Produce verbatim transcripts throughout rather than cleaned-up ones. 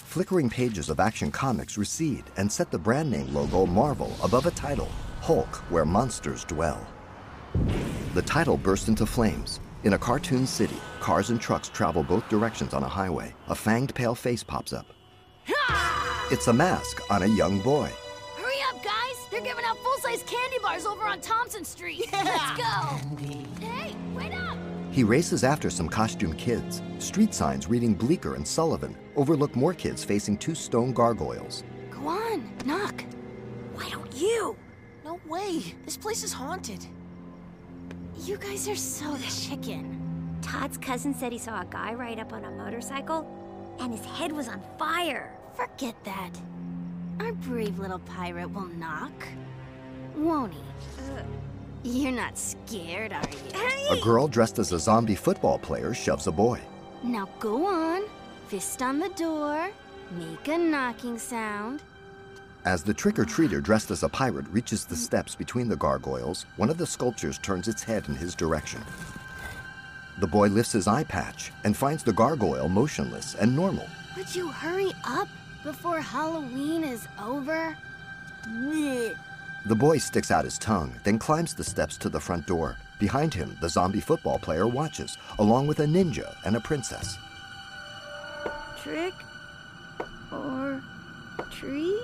Flickering pages of Action Comics recede and set the brand name logo Marvel above a title, Hulk, Where Monsters Dwell. The title bursts into flames. In a cartoon city, cars and trucks travel both directions on a highway. A fanged pale face pops up. It's a mask on a young boy. Hurry up, guys! They're giving out full-size candy bars over on Thompson Street. Yeah. Let's go! Hey, wait up! He races after some costumed kids. Street signs reading Bleecker and Sullivan overlook more kids facing two stone gargoyles. Go on, knock. Why don't you? No way. This place is haunted. You guys are so chicken. Todd's cousin said he saw a guy ride up on a motorcycle, and his head was on fire. Forget that. Our brave little pirate will knock. Won't he? Uh, You're not scared, are you? A girl dressed as a zombie football player shoves a boy. Now go on. Fist on the door. Make a knocking sound. As the trick-or-treater dressed as a pirate reaches the steps between the gargoyles, one of the sculptures turns its head in his direction. The boy lifts his eye patch and finds the gargoyle motionless and normal. Would you hurry up before Halloween is over? Blech. The boy sticks out his tongue, then climbs the steps to the front door. Behind him, the zombie football player watches, along with a ninja and a princess. Trick or treat?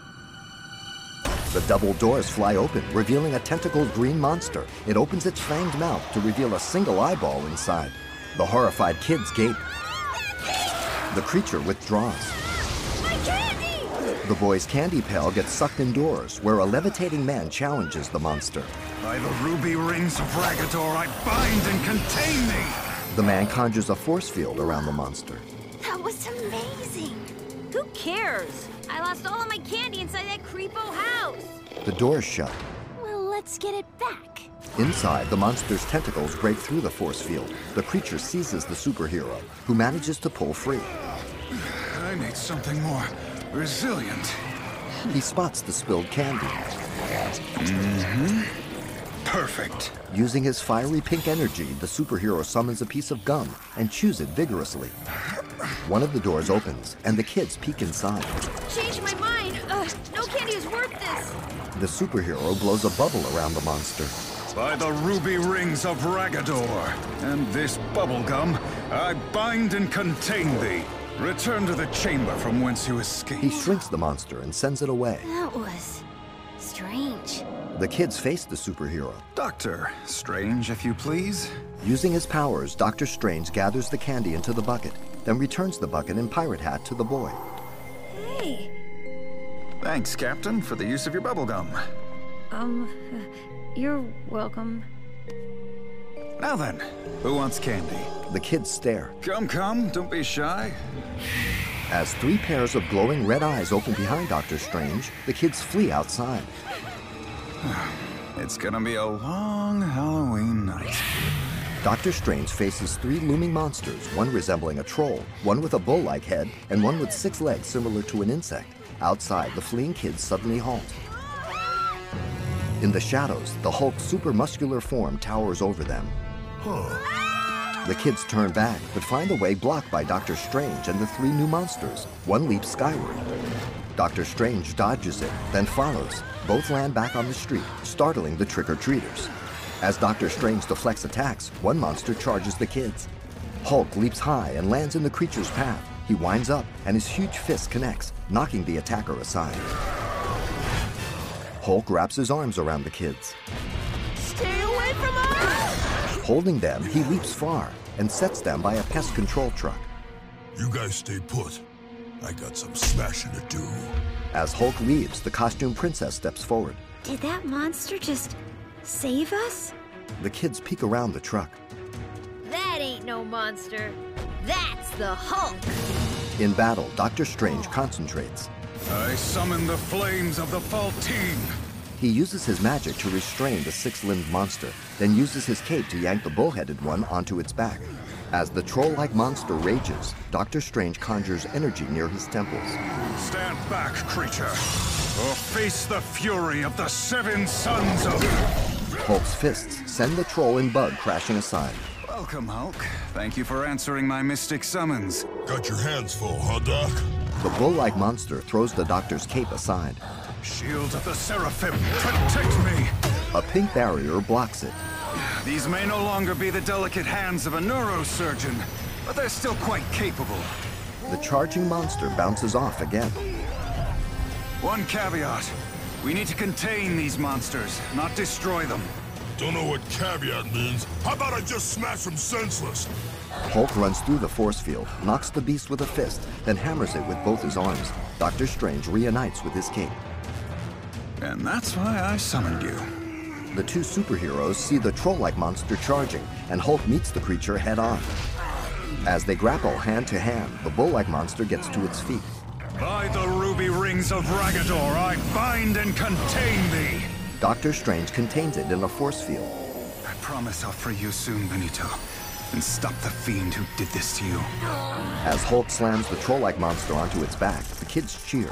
The double doors fly open, revealing a tentacled green monster. It opens its fanged mouth to reveal a single eyeball inside. The horrified kids gape. The creature withdraws. My candy! The boy's candy pail gets sucked indoors, where a levitating man challenges the monster. By the ruby rings of Ragador, I bind and contain thee! The man conjures a force field around the monster. That was amazing. Who cares? I lost all of my candy inside that creepo house. The doors shut. Well, let's get it back. Inside, the monster's tentacles break through the force field. The creature seizes the superhero, who manages to pull free. I need something more resilient. He spots the spilled candy. Mm-hmm. Perfect. Using his fiery pink energy, the superhero summons a piece of gum and chews it vigorously. One of the doors opens, and the kids peek inside. Changed my mind. Uh, no candy is worth this. The superhero blows a bubble around the monster. By the ruby rings of Ragador and this bubblegum, I bind and contain thee. Return to the chamber from whence you escaped. He shrinks the monster and sends it away. That was strange. The kids face the superhero. Doctor Strange, if you please. Using his powers, Doctor Strange gathers the candy into the bucket, then returns the bucket and pirate hat to the boy. Hey. Thanks, Captain, for the use of your bubblegum. Um, uh, you're welcome. Now then, who wants candy? The kids stare. Come, come, don't be shy. As three pairs of glowing red eyes open behind Doctor Strange, the kids flee outside. It's gonna be a long Halloween night. Doctor Strange faces three looming monsters, one resembling a troll, one with a bull-like head, and one with six legs similar to an insect. Outside, the fleeing kids suddenly halt. In the shadows, the Hulk's super-muscular form towers over them. The kids turn back, but find the way blocked by Doctor Strange and the three new monsters. One leaps skyward. Doctor Strange dodges it, then follows. Both land back on the street, startling the trick-or-treaters. As Doctor Strange deflects attacks, one monster charges the kids. Hulk leaps high and lands in the creature's path. He winds up, and his huge fist connects, knocking the attacker aside. Hulk wraps his arms around the kids. Stay away from us! Holding them, he leaps far and sets them by a pest control truck. You guys stay put. I got some smashing to do. As Hulk leaves, the costume princess steps forward. Did that monster just save us? The kids peek around the truck. That ain't no monster. That's the Hulk. In battle, Doctor Strange concentrates. I summon the flames of the Faltine. He uses his magic to restrain the six-limbed monster, then uses his cape to yank the bull-headed one onto its back. As the troll-like monster rages, Doctor Strange conjures energy near his temples. Stand back, creature, or face the fury of the seven sons of... Hulk's fists send the troll and bug crashing aside. Welcome, Hulk. Thank you for answering my mystic summons. Got your hands full, huh, Doc? The bull-like monster throws the doctor's cape aside. Shield of the Seraphim, protect me! A pink barrier blocks it. These may no longer be the delicate hands of a neurosurgeon, but they're still quite capable. The charging monster bounces off again. One caveat. We need to contain these monsters, not destroy them. Don't know what caveat means. How about I just smash them senseless? Hulk runs through the force field, knocks the beast with a fist, then hammers it with both his arms. Doctor Strange reunites with his cape. And that's why I summoned you. The two superheroes see the troll-like monster charging, and Hulk meets the creature head-on. As they grapple hand-to-hand, the bull-like monster gets to its feet. By the ruby rings of Ragador, I bind and contain thee! Doctor Strange contains it in a force field. I promise I'll free you soon, Benito, and stop the fiend who did this to you. As Hulk slams the troll-like monster onto its back, the kids cheer.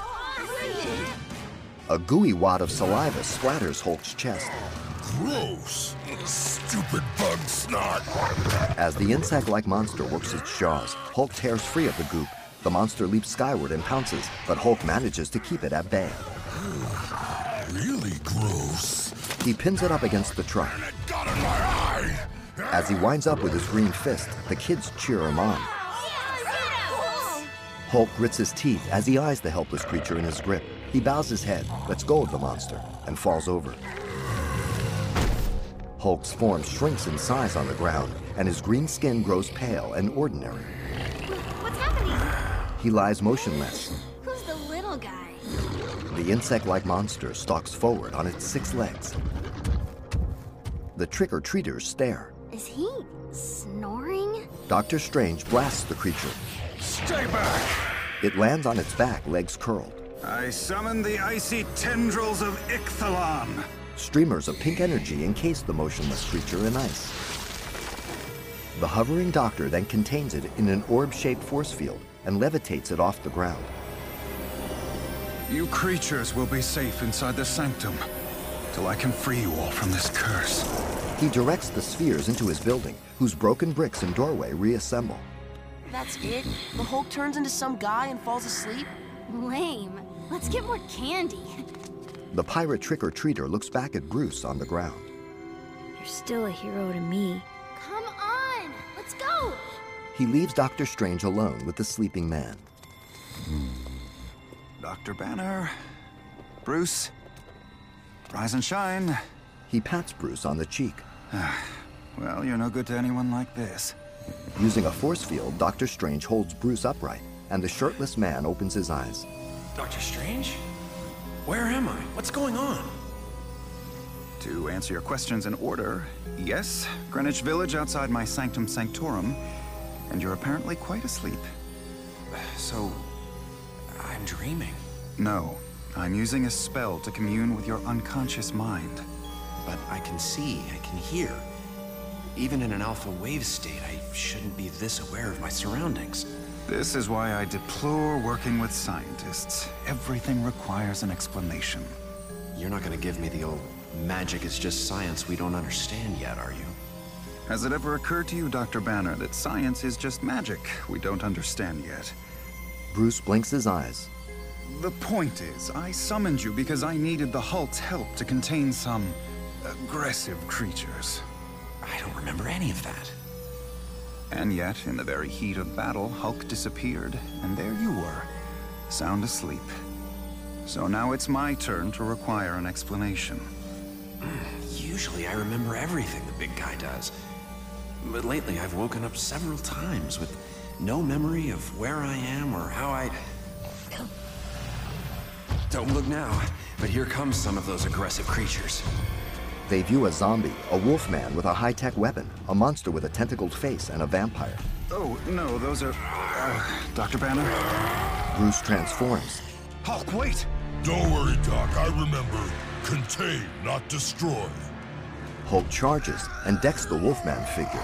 A gooey wad of saliva splatters Hulk's chest. Gross! Stupid bug snot! As the insect-like monster works its jaws, Hulk tears free of the goop. The monster leaps skyward and pounces, but Hulk manages to keep it at bay. Really gross. He pins it up against the truck. And it got in my eye! As he winds up with his green fist, the kids cheer him on. Hulk grits his teeth as he eyes the helpless creature in his grip. He bows his head, lets go of the monster, and falls over. Hulk's form shrinks in size on the ground, and his green skin grows pale and ordinary. What's happening? He lies motionless. Who's the little guy? The insect-like monster stalks forward on its six legs. The trick-or-treaters stare. Is he snoring? Doctor Strange blasts the creature. Stay back! It lands on its back, legs curled. I summon the icy tendrils of Icthalon. Streamers of pink energy encase the motionless creature in ice. The hovering doctor then contains it in an orb-shaped force field and levitates it off the ground. You creatures will be safe inside the sanctum, till I can free you all from this curse. He directs the spheres into his building, whose broken bricks and doorway reassemble. That's it? The Hulk turns into some guy and falls asleep? Lame. Let's get more candy. The pirate trick-or-treater looks back at Bruce on the ground. You're still a hero to me. Come on, let's go. He leaves Doctor Strange alone with the sleeping man. Doctor Banner, Bruce, rise and shine. He pats Bruce on the cheek. Well, you're no good to anyone like this. Using a force field, Doctor Strange holds Bruce upright, and the shirtless man opens his eyes. Doctor Strange? Where am I? What's going on? To answer your questions in order, yes, Greenwich Village outside my Sanctum Sanctorum, and you're apparently quite asleep. So, I'm dreaming. No, I'm using a spell to commune with your unconscious mind. But I can see, I can hear. Even in an alpha wave state, I shouldn't be this aware of my surroundings. This is why I deplore working with scientists. Everything requires an explanation. You're not gonna give me the old magic is just science we don't understand yet, are you? Has it ever occurred to you, Doctor Banner, that science is just magic we don't understand yet? Bruce blinks his eyes. The point is, I summoned you because I needed the Hulk's help to contain some aggressive creatures. I don't remember any of that. And yet, in the very heat of battle, Hulk disappeared, and there you were, sound asleep. So now it's my turn to require an explanation. Usually I remember everything the big guy does. But lately I've woken up several times with no memory of where I am or how I... Don't look now, but here comes some of those aggressive creatures. They view a zombie, a wolfman with a high-tech weapon, a monster with a tentacled face, and a vampire. Oh, no, those are... Uh, Doctor Banner? Bruce transforms. Hulk, wait! Don't worry, Doc. I remember. Contain, not destroy. Hulk charges and decks the wolfman figure.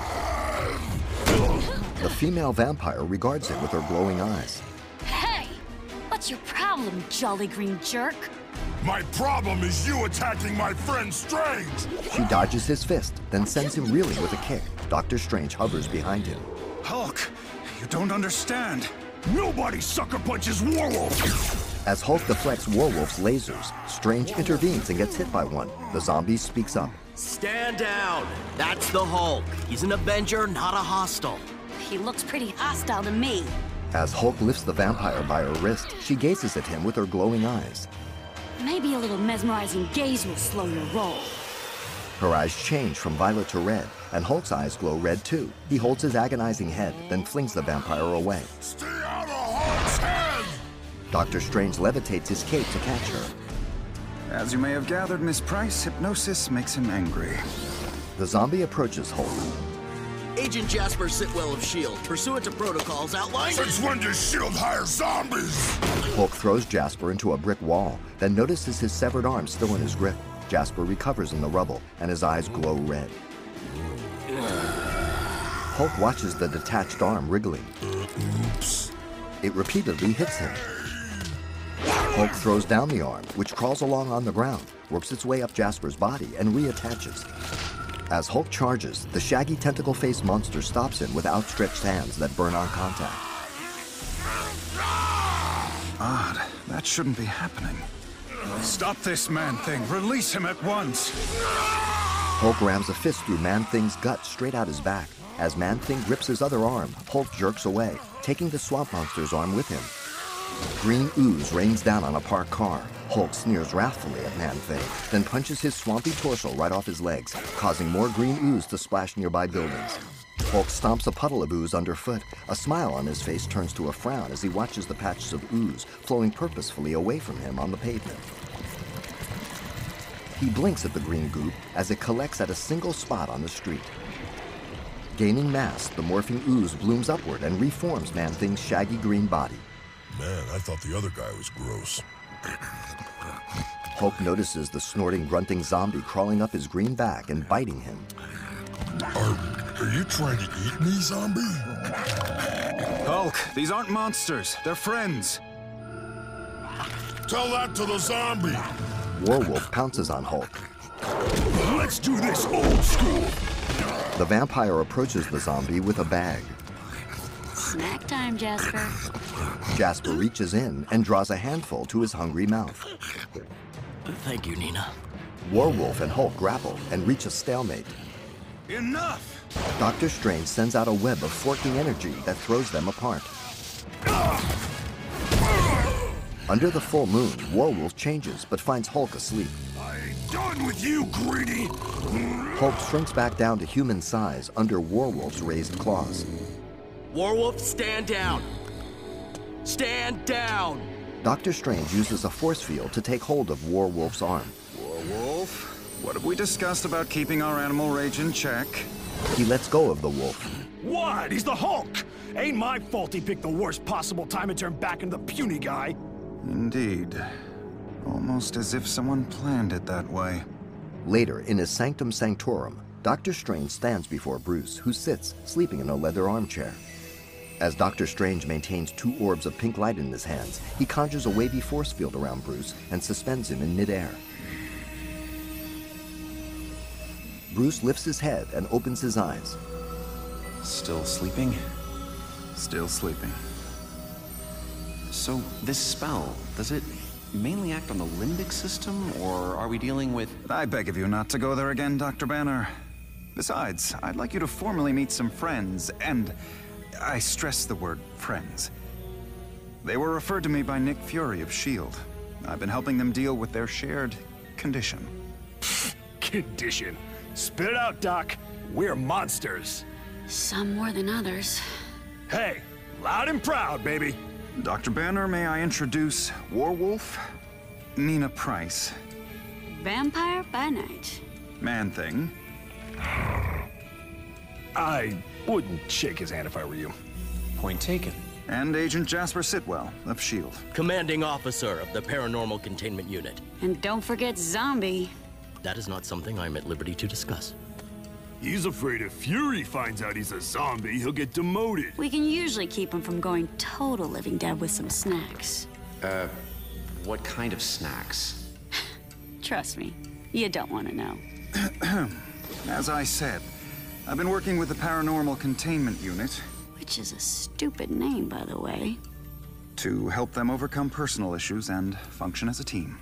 The female vampire regards him with her glowing eyes. Hey! What's your problem, jolly green jerk? My problem is you attacking my friend Strange! She dodges his fist, then sends him reeling with a kick. Doctor Strange hovers behind him. Hulk, you don't understand. Nobody sucker punches Warwolf! As Hulk deflects Warwolf's lasers, Strange intervenes and gets hit by one. The zombie speaks up. Stand down. That's the Hulk. He's an Avenger, not a hostile. He looks pretty hostile to me. As Hulk lifts the vampire by her wrist, she gazes at him with her glowing eyes. Maybe a little mesmerizing gaze will slow your roll. Her eyes change from violet to red, and Hulk's eyes glow red too. He holds his agonizing head, then flings the vampire away. Stay out of Hulk's head! Doctor Strange levitates his cape to catch her. As you may have gathered, Miss Price, hypnosis makes him angry. The zombie approaches Hulk. Agent Jasper Sitwell of S H I E L D, pursuant to protocols outlined... Since when does S H I E L D hire zombies? Hulk throws Jasper into a brick wall, then notices his severed arm still in his grip. Jasper recovers in the rubble, and his eyes glow red. Hulk watches the detached arm wriggling. Oops. It repeatedly hits him. Hulk throws down the arm, which crawls along on the ground, works its way up Jasper's body, and reattaches. As Hulk charges, the shaggy tentacle-faced monster stops him with outstretched hands that burn on contact. Odd. That shouldn't be happening. Stop this Man-Thing. Release him at once. Hulk rams a fist through Man-Thing's gut straight out his back. As Man-Thing grips his other arm, Hulk jerks away, taking the swamp monster's arm with him. Green ooze rains down on a parked car. Hulk sneers wrathfully at Man-Thing, then punches his swampy torso right off his legs, causing more green ooze to splash nearby buildings. Hulk stomps a puddle of ooze underfoot. A smile on his face turns to a frown as he watches the patches of ooze flowing purposefully away from him on the pavement. He blinks at the green goop as it collects at a single spot on the street. Gaining mass, the morphing ooze blooms upward and reforms Man-Thing's shaggy green body. Man, I thought the other guy was gross. Hulk notices the snorting, grunting zombie crawling up his green back and biting him. Are, are you trying to eat me, zombie? Hulk, these aren't monsters. They're friends. Tell that to the zombie. Warwolf pounces on Hulk. Let's do this old school. The vampire approaches the zombie with a bag. Snack time, Jasper. Jasper reaches in and draws a handful to his hungry mouth. Thank you, Nina. Warwolf and Hulk grapple and reach a stalemate. Enough! Doctor Strange sends out a web of forking energy that throws them apart. Under the full moon, Warwolf changes but finds Hulk asleep. I ain't done with you, greedy. Hulk shrinks back down to human size under Warwolf's raised claws. Warwolf, stand down. Stand down. Doctor Strange uses a force field to take hold of Warwolf's arm. Warwolf, what have we discussed about keeping our animal rage in check? He lets go of the wolf. What? He's the Hulk! Ain't my fault he picked the worst possible time and turned back into the puny guy. Indeed. Almost as if someone planned it that way. Later, in his Sanctum Sanctorum, Doctor Strange stands before Bruce, who sits, sleeping in a leather armchair. As Doctor Strange maintains two orbs of pink light in his hands, he conjures a wavy force field around Bruce and suspends him in midair. Bruce lifts his head and opens his eyes. Still sleeping? Still sleeping. So, this spell, does it mainly act on the limbic system, or are we dealing with... I beg of you not to go there again, Doctor Banner. Besides, I'd like you to formally meet some friends, and I stress the word friends. They were referred to me by Nick Fury of S H I E L D. I've been helping them deal with their shared condition. Condition. Spit it out, Doc. We're monsters. Some more than others. Hey, loud and proud, baby. Doctor Banner, may I introduce Warwolf? Nina Price. Vampire by night. Man-Thing. I wouldn't shake his hand if I were you. Point taken. And Agent Jasper Sitwell of S H I E L D. Commanding officer of the Paranormal Containment Unit. And don't forget Zombie. That is not something I'm at liberty to discuss. He's afraid if Fury finds out he's a zombie, he'll get demoted. We can usually keep him from going total living dead with some snacks. Uh, what kind of snacks? Trust me, you don't want to know. As I said, I've been working with the Paranormal Containment Unit. Which is a stupid name, by the way. to help them overcome personal issues and function as a team.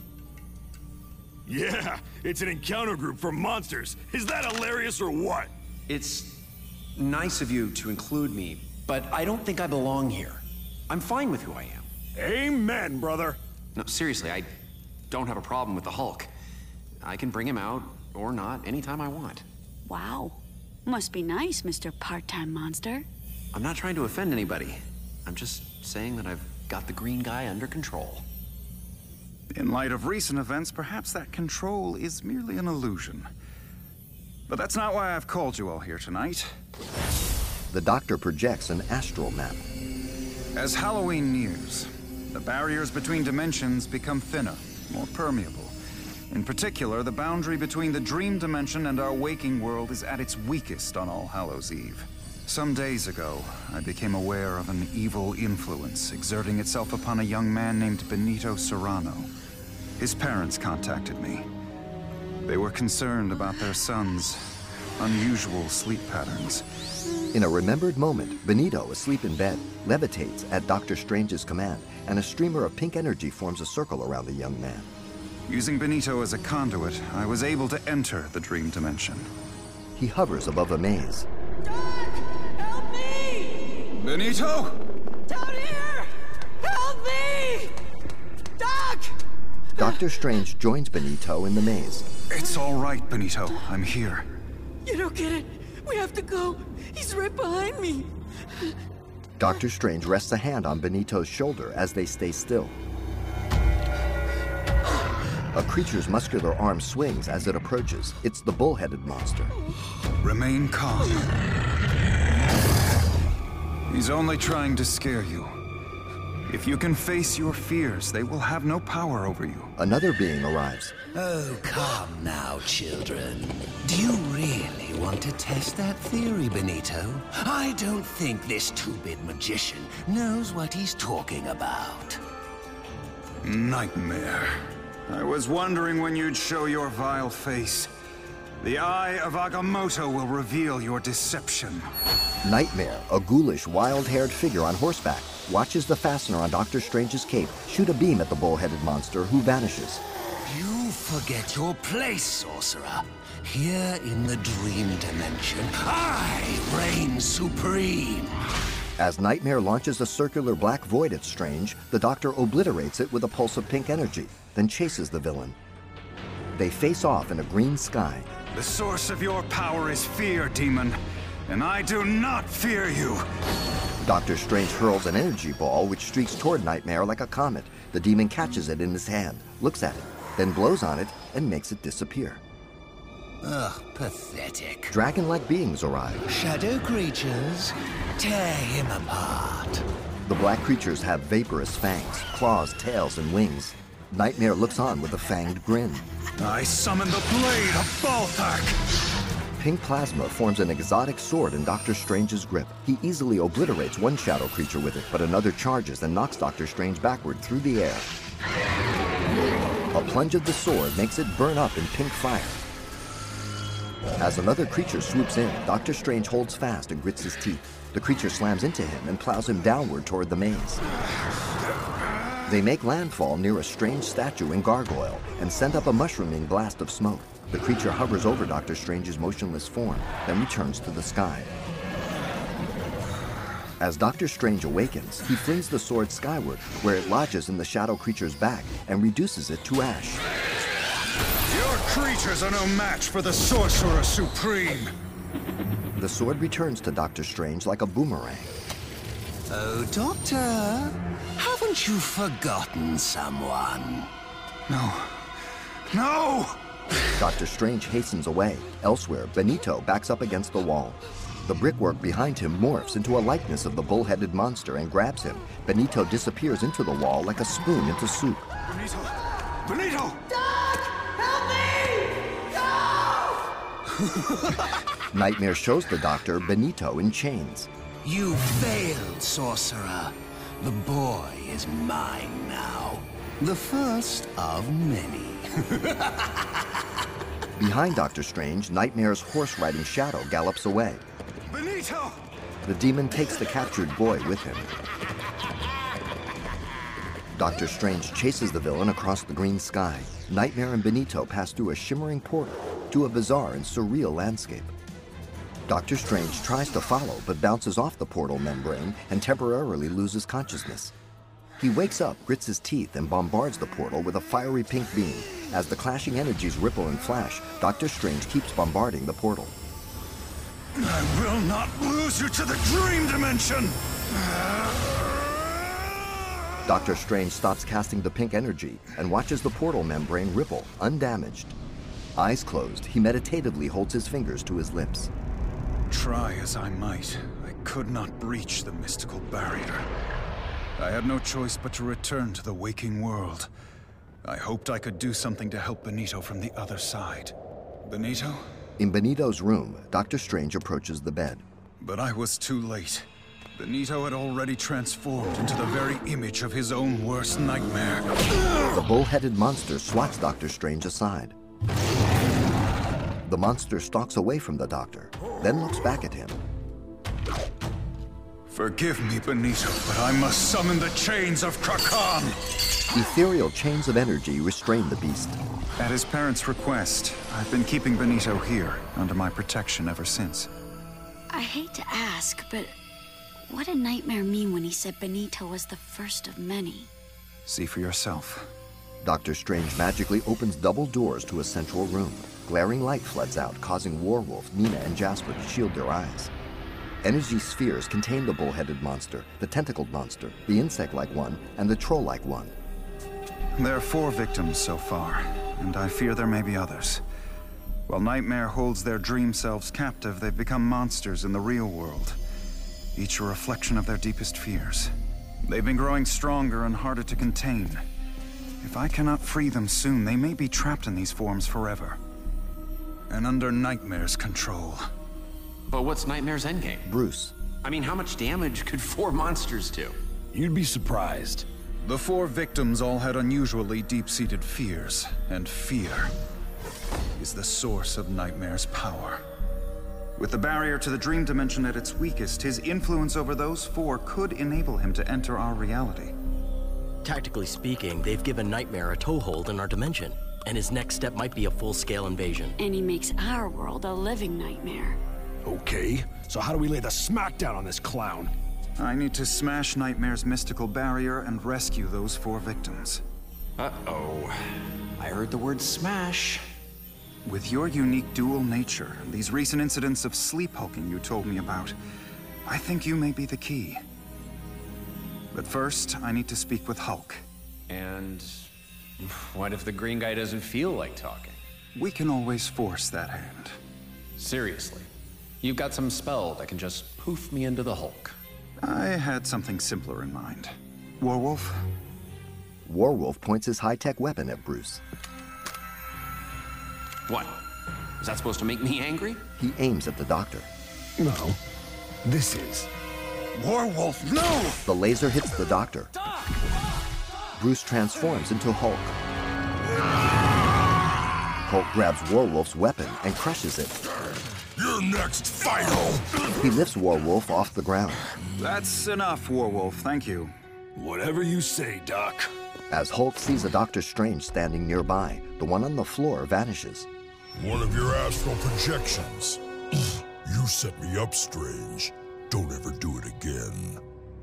Yeah, it's an encounter group for monsters. Is that hilarious or what? It's nice of you to include me, but I don't think I belong here. I'm fine with who I am. Amen, brother. No, seriously, I don't have a problem with the Hulk. I can bring him out, or not, anytime I want. Wow. Must be nice, Mister Part-Time Monster. I'm not trying to offend anybody. I'm just saying that I've got the green guy under control. In light of recent events, perhaps that control is merely an illusion. But that's not why I've called you all here tonight. The doctor projects an astral map. As Halloween nears, the barriers between dimensions become thinner, more permeable. In particular, the boundary between the dream dimension and our waking world is at its weakest on All Hallows' Eve. Some days ago, I became aware of an evil influence exerting itself upon a young man named Benito Serrano. His parents contacted me. They were concerned about their son's unusual sleep patterns. In a remembered moment, Benito, asleep in bed, levitates at Doctor Strange's command, and a streamer of pink energy forms a circle around the young man. Using Benito as a conduit, I was able to enter the dream dimension. He hovers above a maze. Doc! Help me! Benito! Down here! Help me! Doc! Doctor Strange joins Benito in the maze. It's all right, Benito. I'm here. You don't get it. We have to go. He's right behind me. Doctor Strange rests a hand on Benito's shoulder as they stay still. A creature's muscular arm swings as it approaches. It's the bull-headed monster. Remain calm. He's only trying to scare you. If you can face your fears, they will have no power over you. Another being arrives. Oh, come now, children. Do you really want to test that theory, Benito? I don't think this two-bit magician knows what he's talking about. Nightmare. I was wondering when you'd show your vile face. The Eye of Agamotto will reveal your deception. Nightmare, a ghoulish, wild-haired figure on horseback, watches the fastener on Doctor Strange's cape shoot a beam at the bull-headed monster, who vanishes. You forget your place, sorcerer. Here in the dream dimension, I reign supreme. As Nightmare launches a circular black void at Strange, the Doctor obliterates it with a pulse of pink energy, then chases the villain. They face off in a green sky. The source of your power is fear, demon, and I do not fear you. Doctor Strange hurls an energy ball which streaks toward Nightmare like a comet. The demon catches it in his hand, looks at it, then blows on it and makes it disappear. Ugh, pathetic. Dragon-like beings arrive. Shadow creatures, tear him apart. The black creatures have vaporous fangs, claws, tails, and wings. Nightmare looks on with a fanged grin. I summon the blade of Balthak! Pink plasma forms an exotic sword in Doctor Strange's grip. He easily obliterates one shadow creature with it, but another charges and knocks Doctor Strange backward through the air. A plunge of the sword makes it burn up in pink fire. As another creature swoops in, Doctor Strange holds fast and grits his teeth. The creature slams into him and plows him downward toward the maze. They make landfall near a strange statue and gargoyle and send up a mushrooming blast of smoke. The creature hovers over Doctor Strange's motionless form, then returns to the sky. As Doctor Strange awakens, he flings the sword skyward, where it lodges in the shadow creature's back and reduces it to ash. Your creatures are no match for the Sorcerer Supreme! The sword returns to Doctor Strange like a boomerang. Oh, Doctor, haven't you forgotten someone? No. No! Doctor Strange hastens away. Elsewhere, Benito backs up against the wall. The brickwork behind him morphs into a likeness of the bull-headed monster and grabs him. Benito disappears into the wall like a spoon into soup. Benito! Benito! Doc! Help me! No! Nightmare shows the Doctor Benito in chains. You failed, sorcerer. The boy is mine now. The first of many. Behind Doctor Strange, Nightmare's horse-riding shadow gallops away. Benito! The demon takes the captured boy with him. Doctor Strange chases the villain across the green sky. Nightmare and Benito pass through a shimmering portal to a bizarre and surreal landscape. Doctor Strange tries to follow, but bounces off the portal membrane and temporarily loses consciousness. He wakes up, grits his teeth, and bombards the portal with a fiery pink beam. As the clashing energies ripple and flash, Doctor Strange keeps bombarding the portal. I will not lose you to the dream dimension! Doctor Strange stops casting the pink energy and watches the portal membrane ripple, undamaged. Eyes closed, he meditatively holds his fingers to his lips. Try as I might, I could not breach the mystical barrier. I had no choice but to return to the waking world. I hoped I could do something to help Benito from the other side. Benito? In Benito's room, Doctor Strange approaches the bed. But I was too late. Benito had already transformed into the very image of his own worst nightmare. The bull-headed monster swats Doctor Strange aside. The monster stalks away from the Doctor, then looks back at him. Forgive me, Benito, but I must summon the chains of Krakan! Ethereal chains of energy restrain the beast. At his parents' request, I've been keeping Benito here, under my protection ever since. I hate to ask, but what did Nightmare mean when he said Benito was the first of many? See for yourself. Doctor Strange magically opens double doors to a central room. Glaring light floods out, causing Werewolf, Nina, and Jasper to shield their eyes. Energy spheres contain the bull-headed monster, the tentacled monster, the insect-like one, and the troll-like one. There are four victims so far, and I fear there may be others. While Nightmare holds their dream selves captive, they've become monsters in the real world, each a reflection of their deepest fears. They've been growing stronger and harder to contain. If I cannot free them soon, they may be trapped in these forms forever. And under Nightmare's control. But what's Nightmare's endgame? Bruce. I mean, how much damage could four monsters do? You'd be surprised. The four victims all had unusually deep-seated fears, and fear is the source of Nightmare's power. With the barrier to the dream dimension at its weakest, his influence over those four could enable him to enter our reality. Tactically speaking, they've given Nightmare a toehold in our dimension, and his next step might be a full-scale invasion. And he makes our world a living nightmare. Okay, so how do we lay the smackdown on this clown? I need to smash Nightmare's mystical barrier and rescue those four victims. Uh-oh. I heard the word smash. With your unique dual nature, these recent incidents of sleep hulking you told me about, I think you may be the key. But first, I need to speak with Hulk. And what if the green guy doesn't feel like talking? We can always force that hand. Seriously, you've got some spell that can just poof me into the Hulk. I had something simpler in mind. Werewolf? Werewolf points his high-tech weapon at Bruce. What? Is that supposed to make me angry? He aims at the Doctor. No, this is... Werewolf, no! The laser hits the Doctor. Bruce transforms into Hulk. Hulk grabs Werewolf's weapon and crushes it. You're next, Fido! He lifts Werewolf off the ground. That's enough, Werewolf, thank you. Whatever you say, Doc. As Hulk sees a Doctor Strange standing nearby, the one on the floor vanishes. One of your astral projections. You set me up, Strange. Don't ever do it again.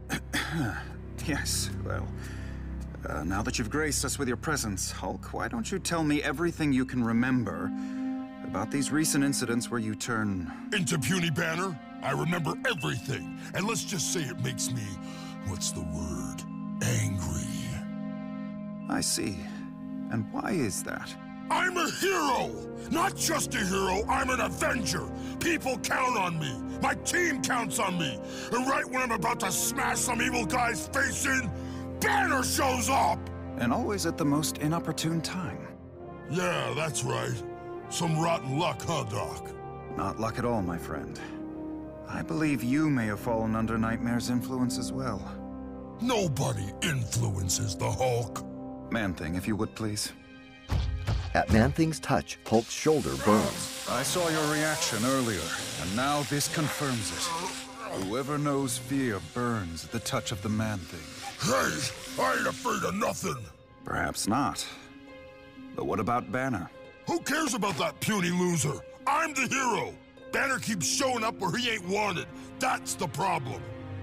Yes, well, uh, now that you've graced us with your presence, Hulk, why don't you tell me everything you can remember about these recent incidents where you turn... Into Puny Banner? I remember everything. And let's just say it makes me, what's the word, angry. I see. And why is that? I'm a hero! Not just a hero, I'm an Avenger! People count on me! My team counts on me! And right when I'm about to smash some evil guy's face in, Banner shows up! And always at the most inopportune time. Yeah, that's right. Some rotten luck, huh, Doc? Not luck at all, my friend. I believe you may have fallen under Nightmare's influence as well. Nobody influences the Hulk. Man-Thing, if you would, please. At Man-Thing's touch, Hulk's shoulder burns. I saw your reaction earlier, and now this confirms it. Whoever knows fear burns at the touch of the Man-Thing. Hey, I ain't afraid of nothing. Perhaps not. But what about Banner? Who cares about that puny loser? I'm the hero. Banner keeps showing up where he ain't wanted. That's the problem.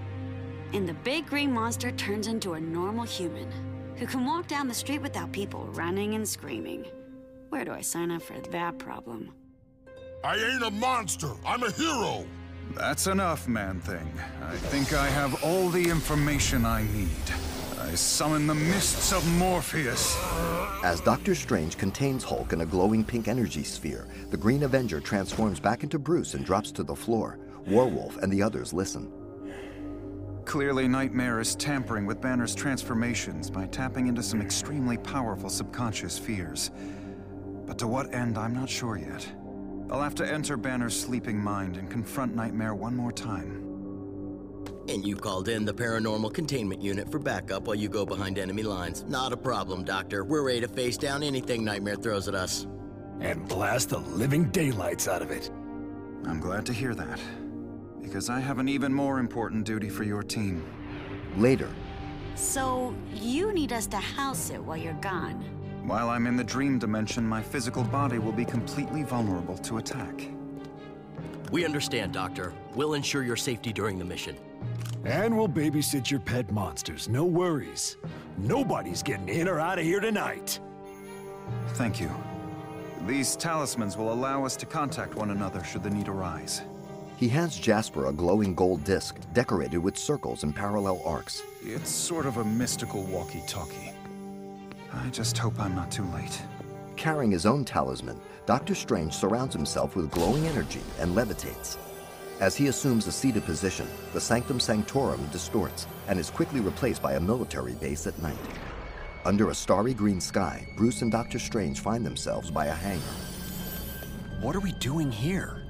And the big green monster turns into a normal human who can walk down the street without people running and screaming. Where do I sign up for that problem? I ain't a monster. I'm a hero. That's enough, Man-Thing. I think I have all the information I need. I summon the mists of Morpheus. As Doctor Strange contains Hulk in a glowing pink energy sphere, the Green Avenger transforms back into Bruce and drops to the floor. Warwolf and the others listen. Clearly, Nightmare is tampering with Banner's transformations by tapping into some extremely powerful subconscious fears. But to what end, I'm not sure yet. I'll have to enter Banner's sleeping mind and confront Nightmare one more time. And you called in the paranormal containment unit for backup while you go behind enemy lines. Not a problem, Doctor. We're ready to face down anything Nightmare throws at us. And blast the living daylights out of it. I'm glad to hear that, because I have an even more important duty for your team. Later. So, you need us to house it while you're gone. While I'm in the dream dimension, my physical body will be completely vulnerable to attack. We understand, Doctor. We'll ensure your safety during the mission. And we'll babysit your pet monsters, no worries. Nobody's getting in or out of here tonight. Thank you. These talismans will allow us to contact one another should the need arise. He hands Jasper a glowing gold disc decorated with circles and parallel arcs. It's sort of a mystical walkie-talkie. I just hope I'm not too late. Carrying his own talisman, Doctor Strange surrounds himself with glowing energy and levitates. As he assumes a seated position, the Sanctum Sanctorum distorts and is quickly replaced by a military base at night. Under a starry green sky, Bruce and Doctor Strange find themselves by a hangar. What are we doing here?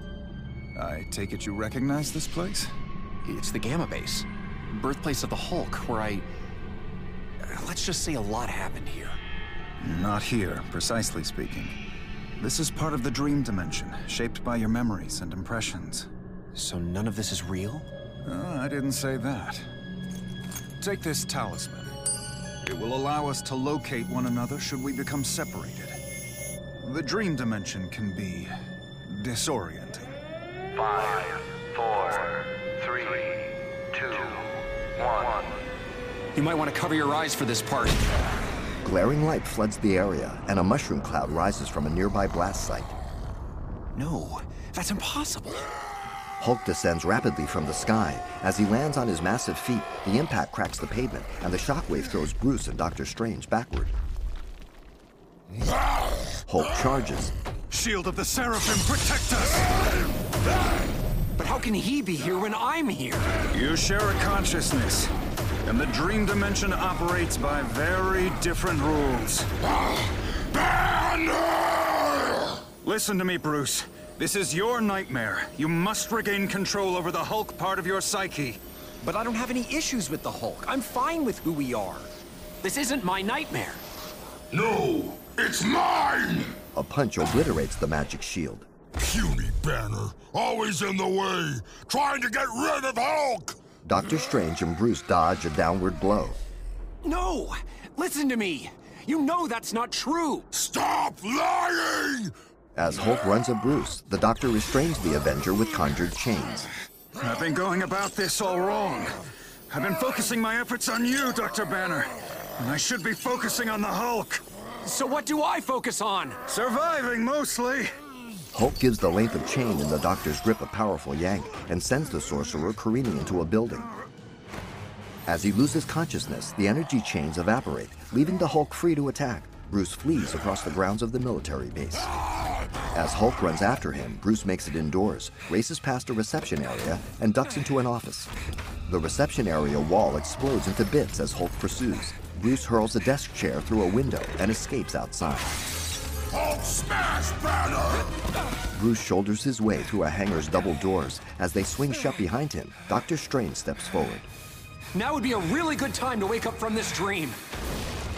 I take it you recognize this place? It's the Gamma Base. Birthplace of the Hulk, where I... Let's just say a lot happened here. Not here, precisely speaking. This is part of the dream dimension, shaped by your memories and impressions. So none of this is real? Uh, I didn't say that. Take this talisman. It will allow us to locate one another should we become separated. The dream dimension can be disorienting. Five, four, three, two, one. You might want to cover your eyes for this part. Glaring light floods the area, and a mushroom cloud rises from a nearby blast site. No, that's impossible. Hulk descends rapidly from the sky. As he lands on his massive feet, the impact cracks the pavement, and the shockwave throws Bruce and Doctor Strange backward. Hulk charges. Shield of the Seraphim, protect us! But how can he be here when I'm here? You share a consciousness, and the dream dimension operates by very different rules. Banner! Listen to me, Bruce. This is your nightmare. You must regain control over the Hulk part of your psyche. But I don't have any issues with the Hulk. I'm fine with who we are. This isn't my nightmare. No, it's mine! A punch obliterates the magic shield. Puny Banner, always in the way, trying to get rid of Hulk! Doctor Strange and Bruce dodge a downward blow. No! Listen to me! You know that's not true! Stop lying! As Hulk runs at Bruce, the Doctor restrains the Avenger with conjured chains. I've been going about this all wrong. I've been focusing my efforts on you, Doctor Banner. And I should be focusing on the Hulk. So what do I focus on? Surviving, mostly. Hulk gives the length of chain in the Doctor's grip a powerful yank and sends the sorcerer careening into a building. As he loses consciousness, the energy chains evaporate, leaving the Hulk free to attack. Bruce flees across the grounds of the military base. As Hulk runs after him, Bruce makes it indoors, races past a reception area, and ducks into an office. The reception area wall explodes into bits as Hulk pursues. Bruce hurls a desk chair through a window and escapes outside. Hulk smash, Banner! Bruce shoulders his way through a hangar's double doors. As they swing shut behind him, Doctor Strange steps forward. Now would be a really good time to wake up from this dream.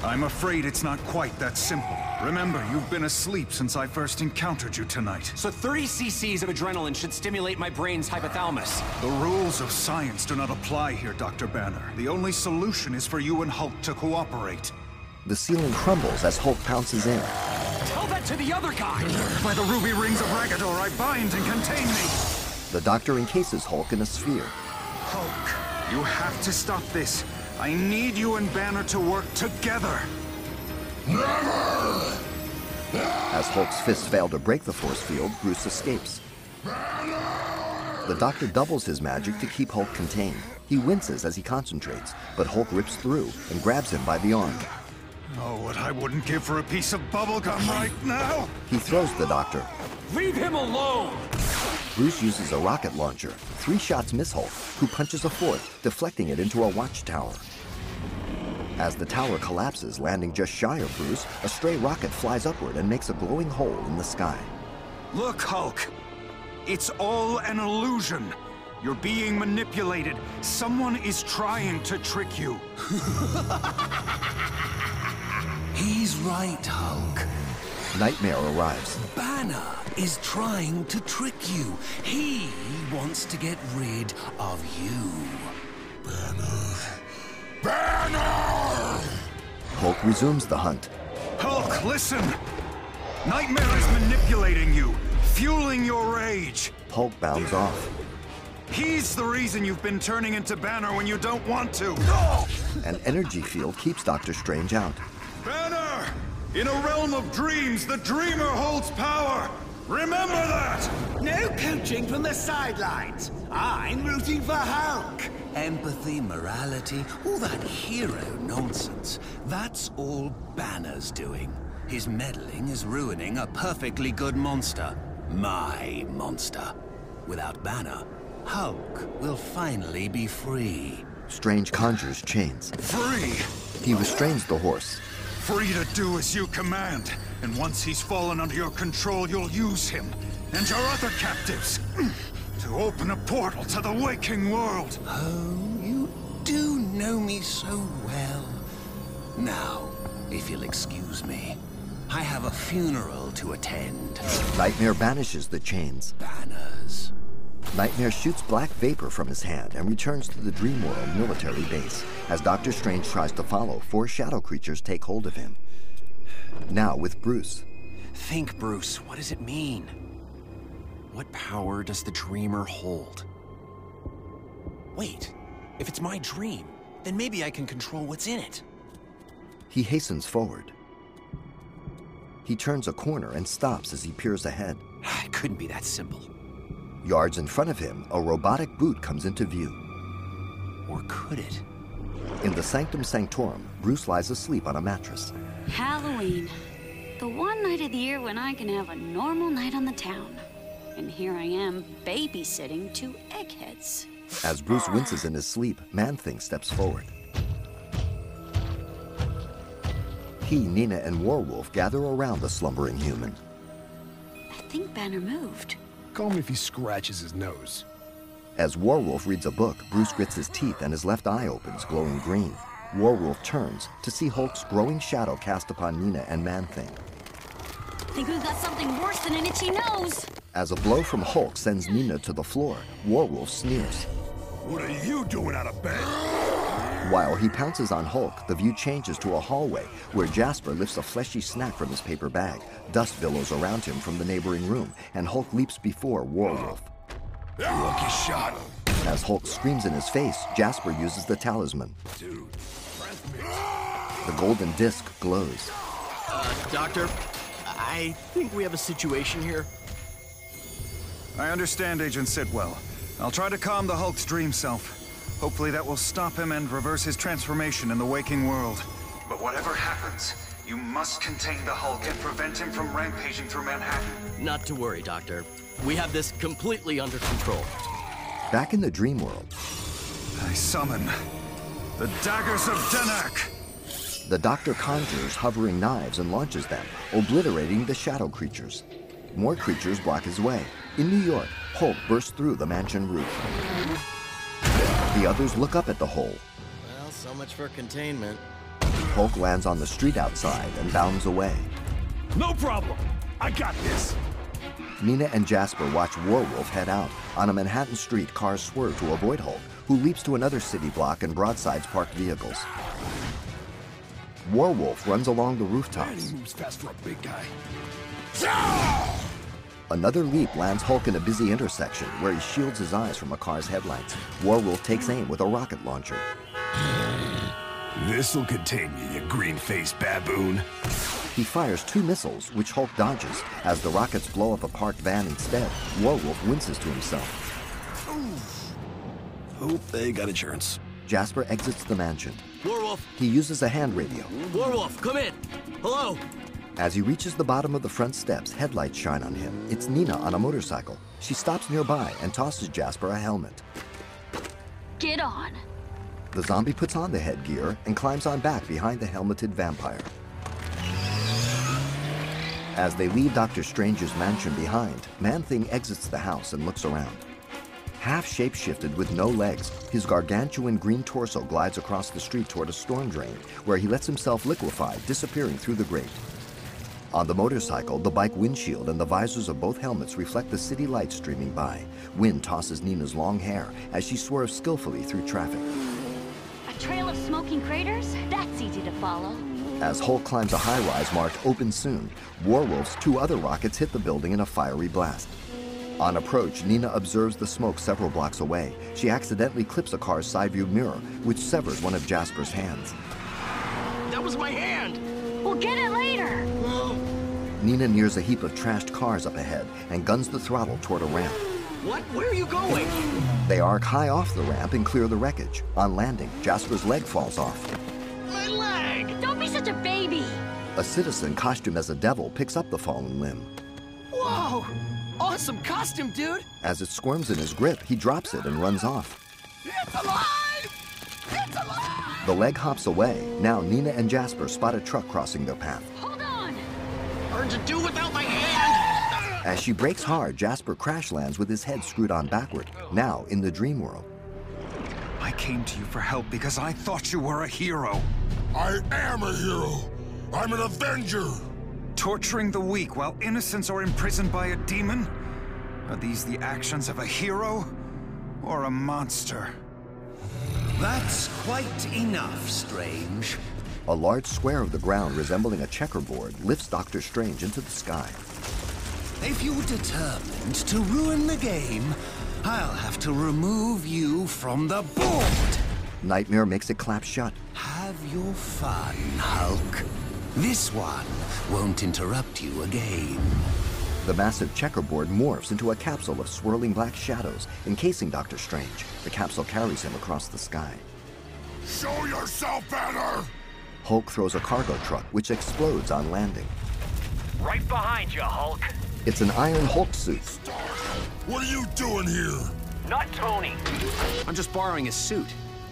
I'm afraid it's not quite that simple. Remember, you've been asleep since I first encountered you tonight. So thirty cc's of adrenaline should stimulate my brain's hypothalamus. The rules of science do not apply here, Doctor Banner. The only solution is for you and Hulk to cooperate. The ceiling crumbles as Hulk pounces in. Tell that to the other guy! By the ruby rings of Ragador, I bind and contain me! The Doctor encases Hulk in a sphere. Hulk, you have to stop this. I need you and Banner to work together. Never! As Hulk's fists fail to break the force field, Bruce escapes. The Doctor doubles his magic to keep Hulk contained. He winces as he concentrates, but Hulk rips through and grabs him by the arm. Oh, what I wouldn't give for a piece of bubblegum right now! He throws the Doctor. Leave him alone! Bruce uses a rocket launcher. Three shots miss Hulk, who punches a fourth, deflecting it into a watchtower. As the tower collapses, landing just shy of Bruce, a stray rocket flies upward and makes a glowing hole in the sky. Look, Hulk! It's all an illusion. You're being manipulated. Someone is trying to trick you. He's right, Hulk. Nightmare arrives. Banner is trying to trick you. He wants to get rid of you. Banner. Banner! Hulk resumes the hunt. Hulk, listen! Nightmare is manipulating you, fueling your rage. Hulk bounds off. He's the reason you've been turning into Banner when you don't want to. An energy field keeps Doctor Strange out. Banner! In a realm of dreams, the dreamer holds power! Remember that! No coaching from the sidelines. I'm rooting for Hulk. Empathy, morality, all that hero nonsense. That's all Banner's doing. His meddling is ruining a perfectly good monster. My monster. Without Banner, Hulk will finally be free. Strange conjures chains. Free! He restrains the horse. Free to do as you command. And once he's fallen under your control, you'll use him and your other captives to open a portal to the waking world. Oh, you do know me so well. Now, if you'll excuse me, I have a funeral to attend. Nightmare banishes the chains. Banners. Nightmare shoots black vapor from his hand and returns to the Dreamworld military base. As Doctor Strange tries to follow, four shadow creatures take hold of him. Now with Bruce. Think, Bruce. What does it mean? What power does the Dreamer hold? Wait, if it's my dream, then maybe I can control what's in it. He hastens forward. He turns a corner and stops as he peers ahead. It couldn't be that simple. Yards in front of him, a robotic boot comes into view. Or could it? In the Sanctum Sanctorum, Bruce lies asleep on a mattress. Halloween. The one night of the year when I can have a normal night on the town. And here I am, babysitting two eggheads. As Bruce winces in his sleep, Man-Thing steps forward. He, Nina, and Warwolf gather around the slumbering human. I think Banner moved. Call me if he scratches his nose. As Warwolf reads a book, Bruce grits his teeth and his left eye opens, glowing green. Warwolf turns to see Hulk's growing shadow cast upon Nina and Man-Thing. Think we've got something worse than an itchy nose. As a blow from Hulk sends Nina to the floor, Warwolf sneers. What are you doing out of bed? While he pounces on Hulk, the view changes to a hallway where Jasper lifts a fleshy snack from his paper bag. Dust billows around him from the neighboring room, and Hulk leaps before Warwolf. Lucky shot. As Hulk screams in his face, Jasper uses the talisman. Dude, the golden disc glows. Uh, Doctor, I think we have a situation here. I understand, Agent Sitwell. I'll try to calm the Hulk's dream self. Hopefully that will stop him and reverse his transformation in the waking world. But whatever happens, you must contain the Hulk and prevent him from rampaging through Manhattan. Not to worry, Doctor. We have this completely under control. Back in the dream world, I summon the daggers of Denak. The Doctor conjures hovering knives and launches them, obliterating the shadow creatures. More creatures block his way. In New York, Hulk bursts through the mansion roof. The others look up at the hole. Well, so much for containment. Hulk lands on the street outside and bounds away. No problem. I got this. Nina and Jasper watch Warwolf head out. On a Manhattan street, cars swerve to avoid Hulk, who leaps to another city block and broadsides parked vehicles. Warwolf runs along the rooftops. Man, he moves fast for a big guy. Another leap lands Hulk in a busy intersection where he shields his eyes from a car's headlights. Warwolf takes aim with a rocket launcher. This'll contain you, you green-faced baboon. He fires two missiles, which Hulk dodges. As the rockets blow up a parked van instead, Warwolf winces to himself. Hope they got insurance. Jasper exits the mansion. Warwolf! He uses a hand radio. Warwolf, come in! Hello! As he reaches the bottom of the front steps, headlights shine on him. It's Nina on a motorcycle. She stops nearby and tosses Jasper a helmet. Get on. The zombie puts on the headgear and climbs on back behind the helmeted vampire. As they leave Doctor Strange's mansion behind, Man-Thing exits the house and looks around. Half shape-shifted with no legs, his gargantuan green torso glides across the street toward a storm drain, where he lets himself liquefy, disappearing through the grate. On the motorcycle, the bike windshield and the visors of both helmets reflect the city lights streaming by. Wind tosses Nina's long hair as she swerves skillfully through traffic. A trail of smoking craters? That's easy to follow. As Hulk climbs a high-rise marked Open Soon, Warwolf's two other rockets hit the building in a fiery blast. On approach, Nina observes the smoke several blocks away. She accidentally clips a car's side view mirror, which severs one of Jasper's hands. That was my hand! We'll get it later! Nina nears a heap of trashed cars up ahead and guns the throttle toward a ramp. What? Where are you going? They arc high off the ramp and clear the wreckage. On landing, Jasper's leg falls off. My leg! Don't be such a baby! A citizen costumed as a devil picks up the fallen limb. Whoa! Awesome costume, dude! As it squirms in his grip, he drops it and runs off. It's alive! It's alive! The leg hops away. Now Nina and Jasper spot a truck crossing their path. Hold on! Hard to do without my hand! As she brakes hard, Jasper crash lands with his head screwed on backward, now in the dream world. I came to you for help because I thought you were a hero. I am a hero. I'm an Avenger. Torturing the weak while innocents are imprisoned by a demon? Are these the actions of a hero or a monster? That's quite enough, Strange. A large square of the ground resembling a checkerboard lifts Doctor Strange into the sky. If you're determined to ruin the game, I'll have to remove you from the board. Nightmare makes it clap shut. Have your fun, Hulk. This one won't interrupt you again. The massive checkerboard morphs into a capsule of swirling black shadows, encasing Doctor Strange. The capsule carries him across the sky. Show yourself, Banner! Hulk throws a cargo truck, which explodes on landing. Right behind you, Hulk. It's an Iron Hulk suit. What are you doing here? Not Tony. I'm just borrowing his suit.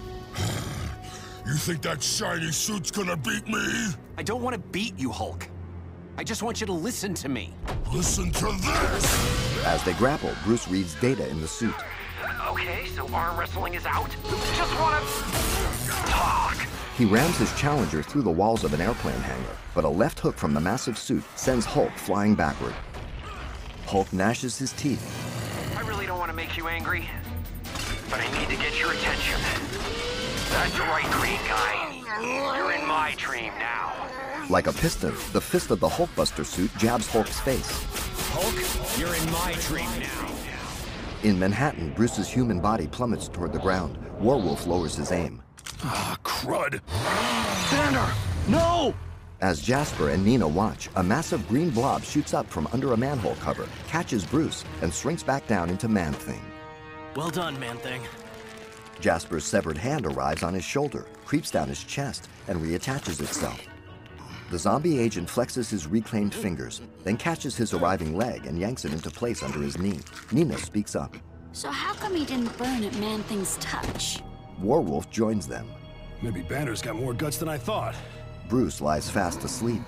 You think that shiny suit's gonna beat me? I don't want to beat you, Hulk. I just want you to listen to me. Listen to this! As they grapple, Bruce reads data in the suit. Okay, so arm wrestling is out. Just wanna talk. He rams his Challenger through the walls of an airplane hangar, but a left hook from the massive suit sends Hulk flying backward. Hulk gnashes his teeth. I really don't want to make you angry, but I need to get your attention. That's right, green guy. You're in my dream now. Like a piston, the fist of the Hulkbuster suit jabs Hulk's face. Hulk, you're in my dream now. In Manhattan, Bruce's human body plummets toward the ground. Warwolf lowers his aim. Ah, crud. Banner, no! As Jasper and Nina watch, a massive green blob shoots up from under a manhole cover, catches Bruce, and shrinks back down into Man-Thing. Well done, Man-Thing. Jasper's severed hand arrives on his shoulder, creeps down his chest, and reattaches itself. The zombie agent flexes his reclaimed fingers, then catches his arriving leg and yanks it into place under his knee. Nina speaks up. So how come he didn't burn at Man-Thing's touch? Warwolf joins them. Maybe Banner's got more guts than I thought. Bruce lies fast asleep.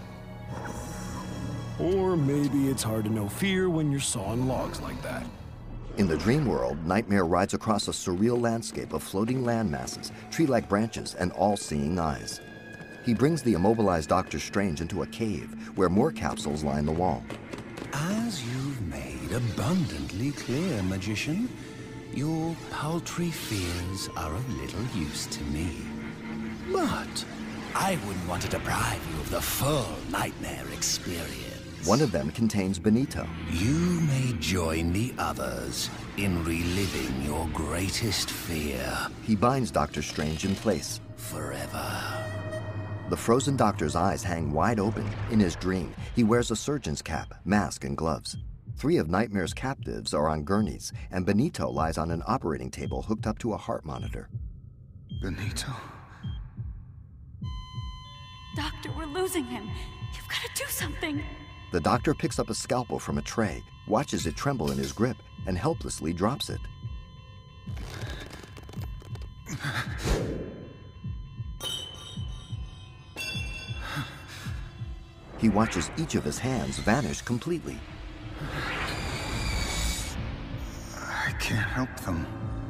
Or maybe it's hard to know fear when you're sawing logs like that. In the dream world, Nightmare rides across a surreal landscape of floating land masses, tree-like branches, and all-seeing eyes. He brings the immobilized Doctor Strange into a cave where more capsules line the wall. As you've made abundantly clear, Magician, your paltry fears are of little use to me. But I wouldn't want to deprive you of the full nightmare experience. One of them contains Benito. You may join the others in reliving your greatest fear. He binds Doctor Strange in place. Forever. The frozen doctor's eyes hang wide open. In his dream, he wears a surgeon's cap, mask, and gloves. Three of Nightmare's captives are on gurneys, and Benito lies on an operating table hooked up to a heart monitor. Benito? Doctor, we're losing him. You've got to do something. The doctor picks up a scalpel from a tray, watches it tremble in his grip, and helplessly drops it. He watches each of his hands vanish completely. I can't help them.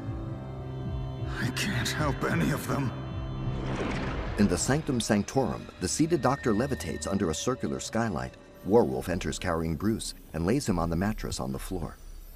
I can't help any of them. In the Sanctum Sanctorum, the seated doctor levitates under a circular skylight. Warwolf enters carrying Bruce and lays him on the mattress on the floor.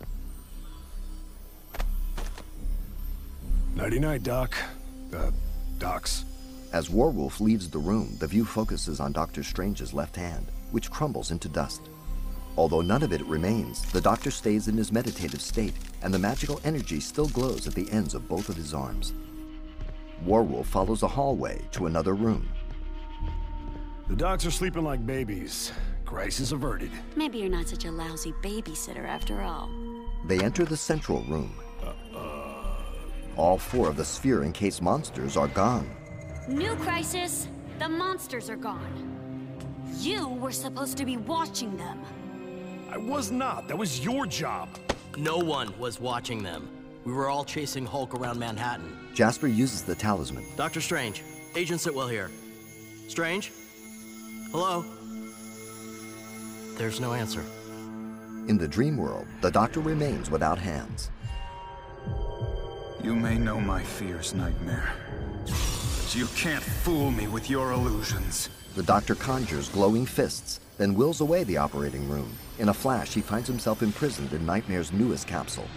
Nighty-night, Doc. Uh, Docs. As Warwolf leaves the room, the view focuses on Doctor Strange's left hand, which crumbles into dust. Although none of it remains, the doctor stays in his meditative state, and the magical energy still glows at the ends of both of his arms. Warwolf follows a hallway to another room. The docs are sleeping like babies. Crisis averted. Maybe you're not such a lousy babysitter after all. They enter the central room. Uh, uh... All four of the sphere-encased monsters are gone. New crisis! The monsters are gone. You were supposed to be watching them. I was not. That was your job. No one was watching them. We were all chasing Hulk around Manhattan. Jasper uses the talisman. Doctor Strange, Agent Sitwell here. Strange? Hello? There's no answer. In the dream world, the doctor remains without hands. You may know my fears, Nightmare, but you can't fool me with your illusions. The doctor conjures glowing fists, then wills away the operating room. In a flash, he finds himself imprisoned in Nightmare's newest capsule.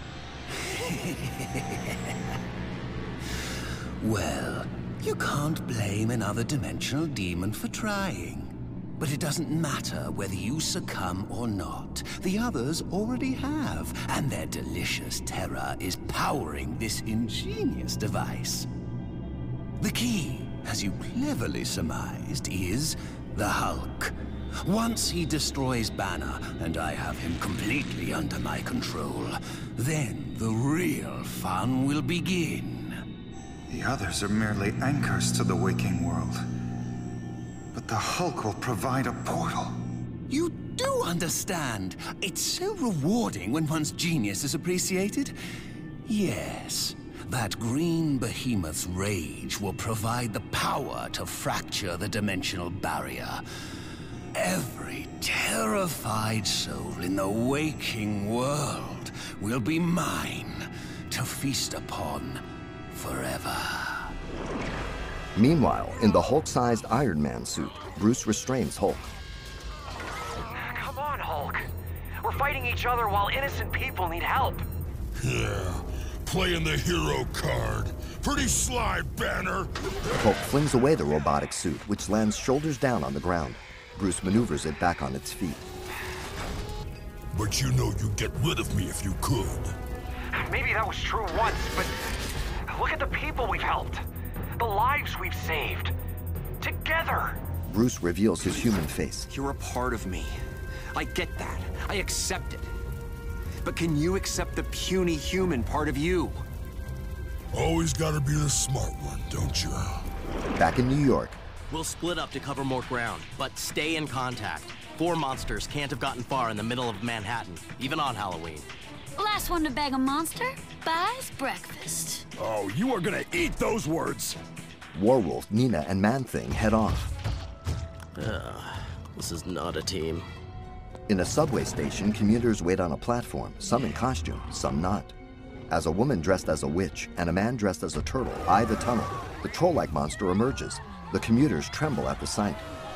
Well, you can't blame another dimensional demon for trying. But it doesn't matter whether you succumb or not. The others already have, and their delicious terror is powering this ingenious device. The key, as you cleverly surmised, is the Hulk. Once he destroys Banner, and I have him completely under my control, then the real fun will begin. The others are merely anchors to the waking world. But the Hulk will provide a portal. You do understand. It's so rewarding when one's genius is appreciated. Yes, that green behemoth's rage will provide the power to fracture the dimensional barrier. Every terrified soul in the waking world will be mine to feast upon forever. Meanwhile, in the Hulk-sized Iron Man suit, Bruce restrains Hulk. Come on, Hulk. We're fighting each other while innocent people need help. Yeah, playing the hero card. Pretty sly, Banner. Hulk flings away the robotic suit, which lands shoulders down on the ground. Bruce maneuvers it back on its feet. But you know you'd get rid of me if you could. Maybe that was true once, but look at the people we've helped. The lives we've saved. Together. Bruce reveals his human face. You're a part of me. I get that. I accept it. But can you accept the puny human part of you? Always gotta be the smart one, don't you? Back in New York. We'll split up to cover more ground, but stay in contact. Four monsters can't have gotten far in the middle of Manhattan, even on Halloween. Last one to bag a monster buys breakfast. Oh, you are gonna eat those words! Warwolf, Nina, and Man-Thing head off. Ugh, this is not a team. In a subway station, commuters wait on a platform, some in costume, some not. As a woman dressed as a witch and a man dressed as a turtle eye the tunnel, the troll-like monster emerges. The commuters tremble at the sight.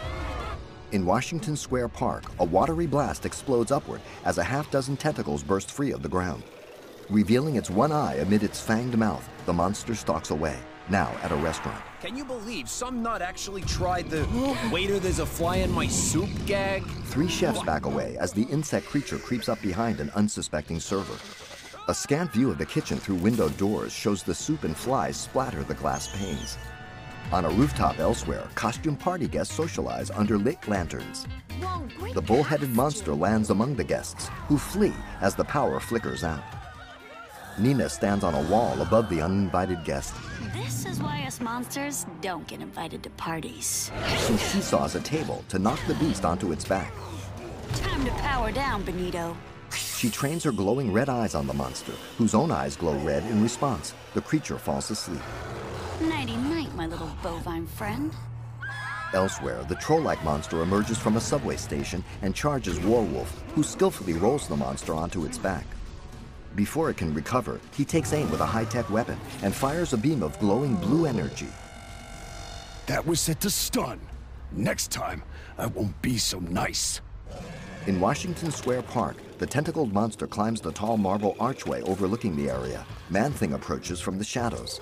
In Washington Square Park, a watery blast explodes upward as a half dozen tentacles burst free of the ground. Revealing its one eye amid its fanged mouth, the monster stalks away, now at a restaurant. Can you believe some nut actually tried the waiter, there's a fly in my soup gag? Three chefs back away as the insect creature creeps up behind an unsuspecting server. A scant view of the kitchen through windowed doors shows the soup and flies splatter the glass panes. On a rooftop elsewhere, costume party guests socialize under lit lanterns. The bull-headed monster lands among the guests, who flee as the power flickers out. Nina stands on a wall above the uninvited guest. This is why us monsters don't get invited to parties. She seesaws a table to knock the beast onto its back. Time to power down, Benito. She trains her glowing red eyes on the monster, whose own eyes glow red in response. The creature falls asleep. Nighty-night, my little bovine friend. Elsewhere, the troll-like monster emerges from a subway station and charges Warwolf, who skillfully rolls the monster onto its back. Before it can recover, he takes aim with a high-tech weapon and fires a beam of glowing blue energy. That was set to stun. Next time, I won't be so nice. In Washington Square Park, the tentacled monster climbs the tall marble archway overlooking the area. Man-Thing approaches from the shadows.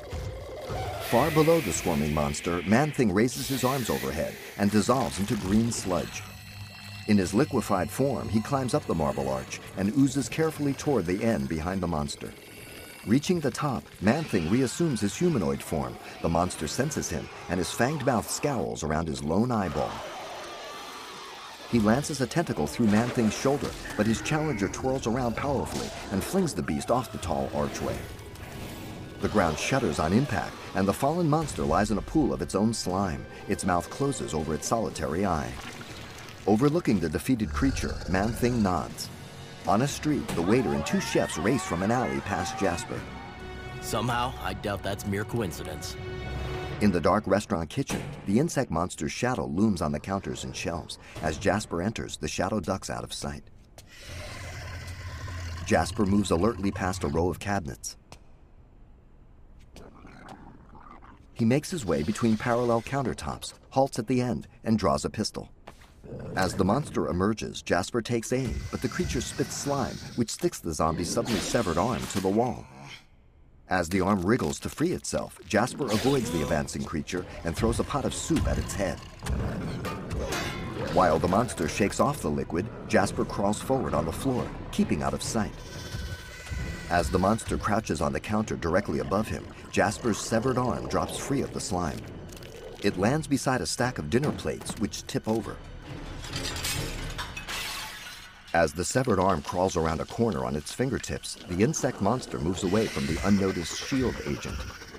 Far below the swarming monster, Man-Thing raises his arms overhead and dissolves into green sludge. In his liquefied form, he climbs up the marble arch and oozes carefully toward the end behind the monster. Reaching the top, Man-Thing reassumes his humanoid form. The monster senses him, and his fanged mouth scowls around his lone eyeball. He lances a tentacle through Man-Thing's shoulder, but his challenger twirls around powerfully and flings the beast off the tall archway. The ground shudders on impact, and the fallen monster lies in a pool of its own slime. Its mouth closes over its solitary eye. Overlooking the defeated creature, Man-Thing nods. On a street, the waiter and two chefs race from an alley past Jasper. Somehow, I doubt that's mere coincidence. In the dark restaurant kitchen, the insect monster's shadow looms on the counters and shelves. As Jasper enters, the shadow ducks out of sight. Jasper moves alertly past a row of cabinets. He makes his way between parallel countertops, halts at the end, and draws a pistol. As the monster emerges, Jasper takes aim, but the creature spits slime, which sticks the zombie's suddenly severed arm to the wall. As the arm wriggles to free itself, Jasper avoids the advancing creature and throws a pot of soup at its head. While the monster shakes off the liquid, Jasper crawls forward on the floor, keeping out of sight. As the monster crouches on the counter directly above him, Jasper's severed arm drops free of the slime. It lands beside a stack of dinner plates, which tip over. As the severed arm crawls around a corner on its fingertips, the insect monster moves away from the unnoticed shield agent.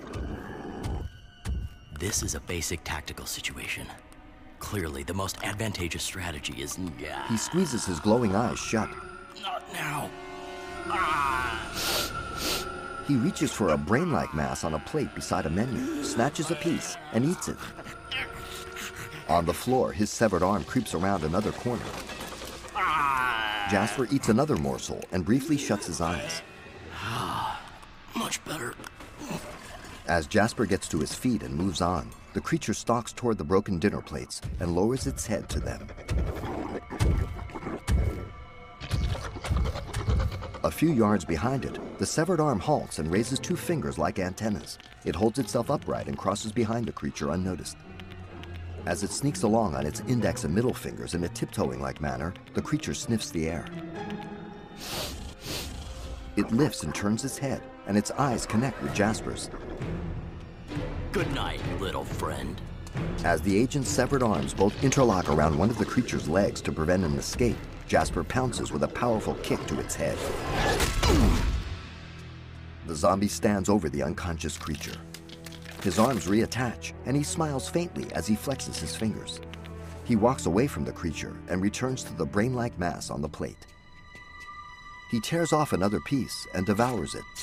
This is a basic tactical situation. Clearly, the most advantageous strategy is... Yeah. He squeezes his glowing eyes shut. Not now. Ah. He reaches for a brain-like mass on a plate beside a menu, snatches a piece, and eats it. On the floor, his severed arm creeps around another corner. Jasper eats another morsel and briefly shuts his eyes. Much better. As Jasper gets to his feet and moves on, the creature stalks toward the broken dinner plates and lowers its head to them. A few yards behind it, the severed arm halts and raises two fingers like antennas. It holds itself upright and crosses behind the creature unnoticed. As it sneaks along on its index and middle fingers in a tiptoeing-like manner, the creature sniffs the air. It lifts and turns its head, and its eyes connect with Jasper's. Good night, little friend. As the agent's severed arms both interlock around one of the creature's legs to prevent an escape, Jasper pounces with a powerful kick to its head. The zombie stands over the unconscious creature. His arms reattach, and he smiles faintly as he flexes his fingers. He walks away from the creature and returns to the brain-like mass on the plate. He tears off another piece and devours it.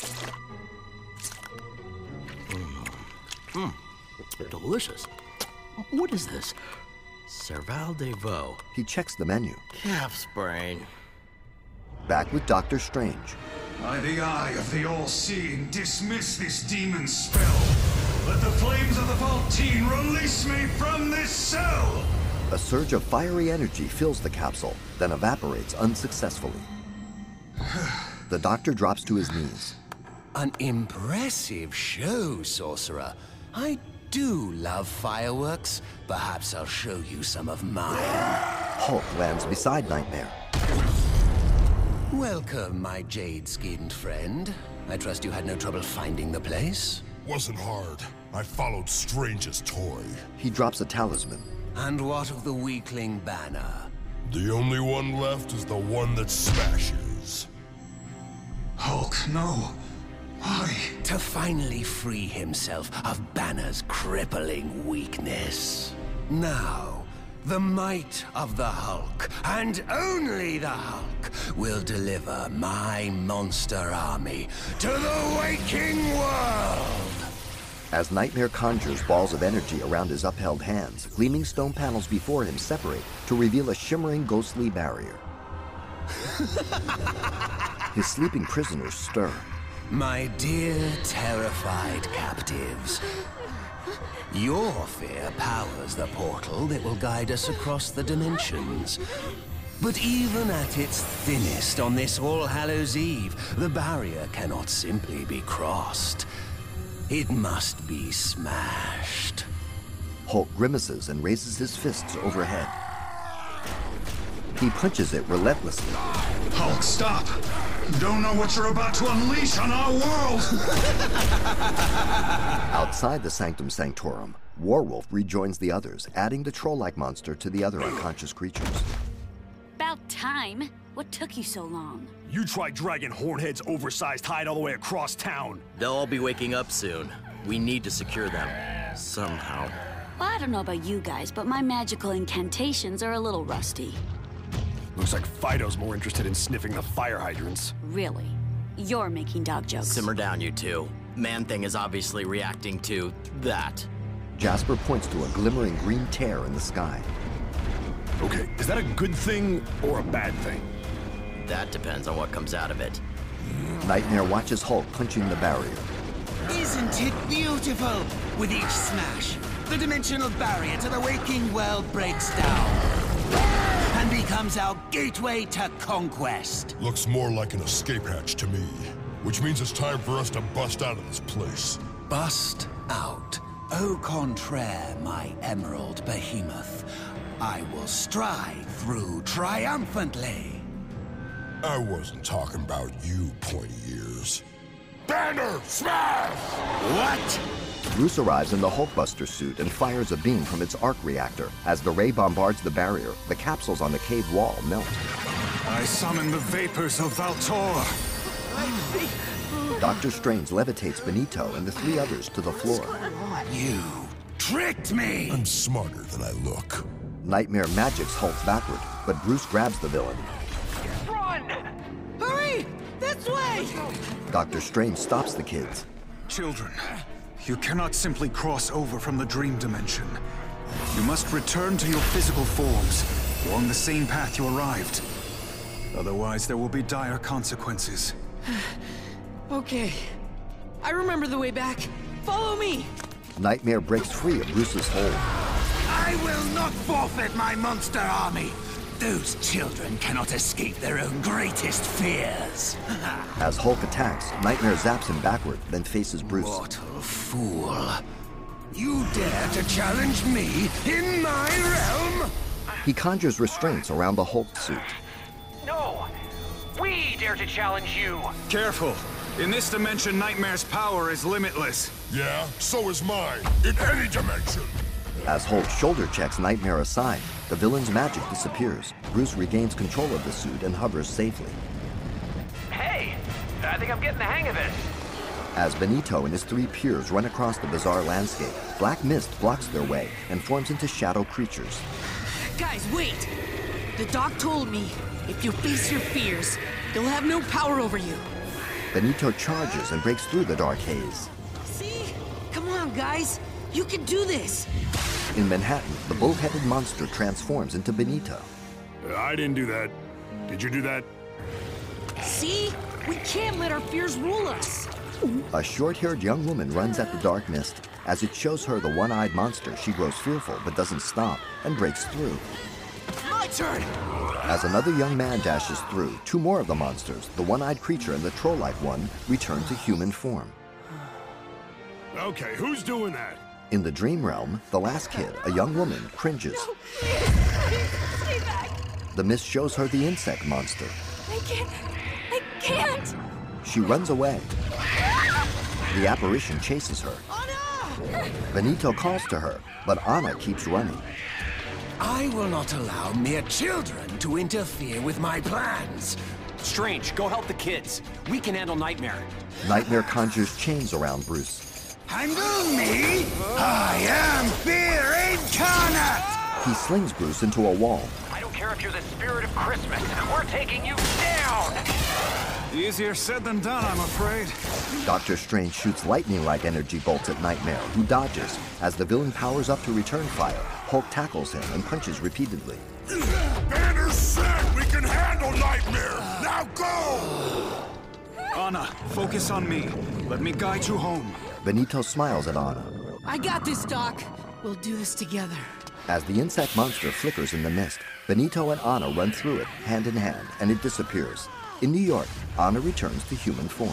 Mmm, delicious. What is this? Cerval de Veau. He checks the menu. Calf's brain. Back with Doctor Strange. By the eye of the All-Seeing, dismiss this demon spell. Let the flames of the Vaultine release me from this cell! A surge of fiery energy fills the capsule, then evaporates unsuccessfully. The doctor drops to his knees. An impressive show, Sorcerer. I do love fireworks. Perhaps I'll show you some of mine. Hulk lands beside Nightmare. Welcome, my jade-skinned friend. I trust you had no trouble finding the place? Wasn't hard. I followed Strange's toy. He drops a talisman. And what of the weakling Banner? The only one left is the one that smashes. Hulk, no. Why? To finally free himself of Banner's crippling weakness. Now, the might of the Hulk, and only the Hulk, will deliver my monster army to the waking world! As Nightmare conjures balls of energy around his upheld hands, gleaming stone panels before him separate to reveal a shimmering, ghostly barrier. His sleeping prisoners stir. My dear, terrified captives, your fear powers the portal that will guide us across the dimensions. But even at its thinnest on this All Hallows Eve, the barrier cannot simply be crossed. It must be smashed. Hulk grimaces and raises his fists overhead. He punches it relentlessly. Hulk, stop! Don't know what you're about to unleash on our world! Outside the Sanctum Sanctorum, Warwolf rejoins the others, adding the troll-like monster to the other unconscious creatures. About time. What took you so long? You tried dragging Hornhead's oversized hide all the way across town. They'll all be waking up soon. We need to secure them. Somehow. Well, I don't know about you guys, but my magical incantations are a little rusty. Looks like Fido's more interested in sniffing the fire hydrants. Really? You're making dog jokes. Simmer down, you two. Man-Thing is obviously reacting to that. Jasper points to a glimmering green tear in the sky. Okay, is that a good thing or a bad thing? That depends on what comes out of it. Nightmare watches Hulk punching the barrier. Isn't it beautiful? With each smash, the dimensional barrier to the waking world breaks down and becomes our gateway to conquest. Looks more like an escape hatch to me, which means it's time for us to bust out of this place. Bust out. Au contraire, my emerald behemoth. I will stride through triumphantly. I wasn't talking about you, pointy ears. Banner, smash! What? Bruce arrives in the Hulkbuster suit and fires a beam from its arc reactor. As the ray bombards the barrier, the capsules on the cave wall melt. I summon the vapors of Valtor. Doctor Strange levitates Benito and the three others to the floor. You tricked me! I'm smarter than I look. Nightmare magics Hulk backward, but Bruce grabs the villain. Run! Hurry! This way! Doctor Strange stops the kids. Children, you cannot simply cross over from the dream dimension. You must return to your physical forms, along the same path you arrived. Otherwise, there will be dire consequences. Okay. I remember the way back. Follow me! Nightmare breaks free of Bruce's hold. I will not forfeit my monster army! Those children cannot escape their own greatest fears. As Hulk attacks, Nightmare zaps him backward, then faces Bruce. Mortal fool. You dare to challenge me in my realm? He conjures restraints around the Hulk suit. No! We dare to challenge you! Careful! In this dimension, Nightmare's power is limitless. Yeah, so is mine. In any dimension. As Hulk shoulder checks Nightmare aside, the villain's magic disappears. Bruce regains control of the suit and hovers safely. Hey! I think I'm getting the hang of it. As Benito and his three peers run across the bizarre landscape, black mist blocks their way and forms into shadow creatures. Guys, wait! The doc told me, if you face your fears, they'll have no power over you. Benito charges and breaks through the dark haze. See? Come on, guys! You can do this! In Manhattan, the bull-headed monster transforms into Benito. I didn't do that. Did you do that? See? We can't let our fears rule us! A short-haired young woman runs at the dark mist. As it shows her the one-eyed monster, she grows fearful but doesn't stop and breaks through. My turn! As another young man dashes through, two more of the monsters, the one-eyed creature and the troll-like one, return to human form. Okay, who's doing that? In the dream realm, the last kid, a young woman, cringes. No, please, stay back. The mist shows her the insect monster. I can't. I can't. She runs away. The apparition chases her. Benito calls to her, but Anna keeps running. I will not allow mere children to interfere with my plans. Strange, go help the kids. We can handle Nightmare. Nightmare conjures chains around Bruce. Handle me? I am Fear Incarnate! He slings Bruce into a wall. I don't care if you're the spirit of Christmas. We're taking you down! Easier said than done, I'm afraid. Doctor Strange shoots lightning-like energy bolts at Nightmare, who dodges. As the villain powers up to return fire, Hulk tackles him and punches repeatedly. Banner said we can handle Nightmare! Now go! Anna, focus on me. Let me guide you home. Benito smiles at Anna. I got this, Doc. We'll do this together. As the insect monster flickers in the mist, Benito and Anna run through it, hand in hand, and it disappears. In New York, Anna returns to human form.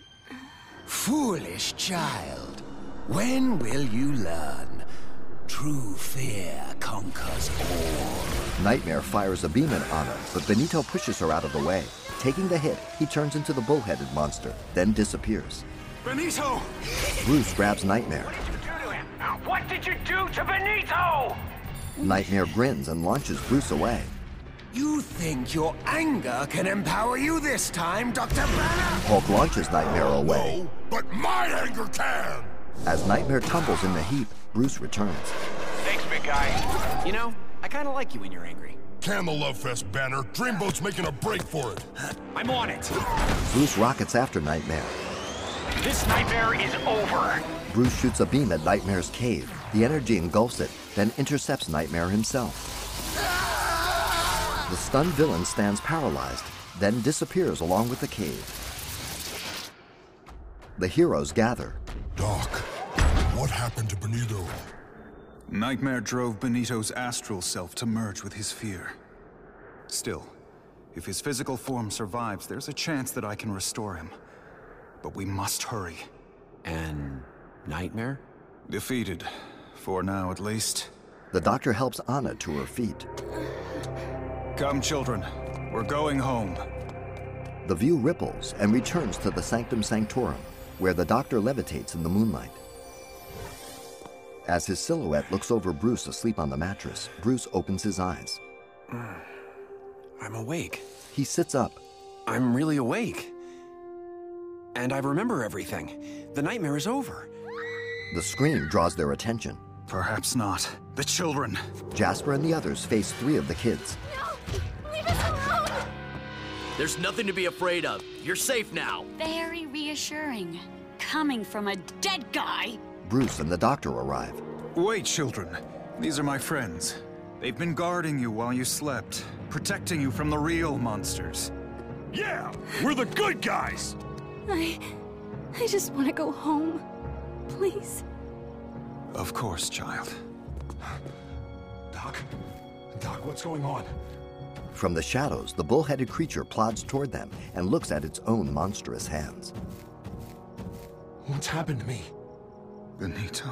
Foolish child, when will you learn? True fear conquers all. Nightmare fires a beam at Anna, but Benito pushes her out of the way. Taking the hit, he turns into the bull-headed monster, then disappears. Benito! Bruce grabs Nightmare. What did you do to Benito? Nightmare grins and launches Bruce away. You think your anger can empower you this time, Doctor Banner? Hulk launches Nightmare away. No, but my anger can! As Nightmare tumbles in the heap, Bruce returns. Thanks, big guy. You know, I kind of like you when you're angry. Can the Love Fest, Banner. Dreamboat's making a break for it. I'm on it. Bruce rockets after Nightmare. This nightmare is over. Bruce shoots a beam at Nightmare's cave. The energy engulfs it, then intercepts Nightmare himself. The stunned villain stands paralyzed, then disappears along with the cave. The heroes gather. Doc, what happened to Benito? Nightmare drove Benito's astral self to merge with his fear. Still, if his physical form survives, there's a chance that I can restore him. But we must hurry. And Nightmare? Defeated. For now, at least. The doctor helps Anna to her feet. Come, children. We're going home. The view ripples and returns to the Sanctum Sanctorum, where the doctor levitates in the moonlight. As his silhouette looks over Bruce asleep on the mattress, Bruce opens his eyes. I'm awake. He sits up. I'm really awake. And I remember everything. The nightmare is over. The scream draws their attention. Perhaps not. The children. Jasper and the others face three of the kids. No! Leave us alone! There's nothing to be afraid of. You're safe now. Very reassuring. Coming from a dead guy. Bruce and the doctor arrive. Wait, children. These are my friends. They've been guarding you while you slept, protecting you from the real monsters. Yeah, we're the good guys! I... I just want to go home. Please. Of course, child. Doc? Doc, what's going on? From the shadows, the bull-headed creature plods toward them and looks at its own monstrous hands. What's happened to me? Benito.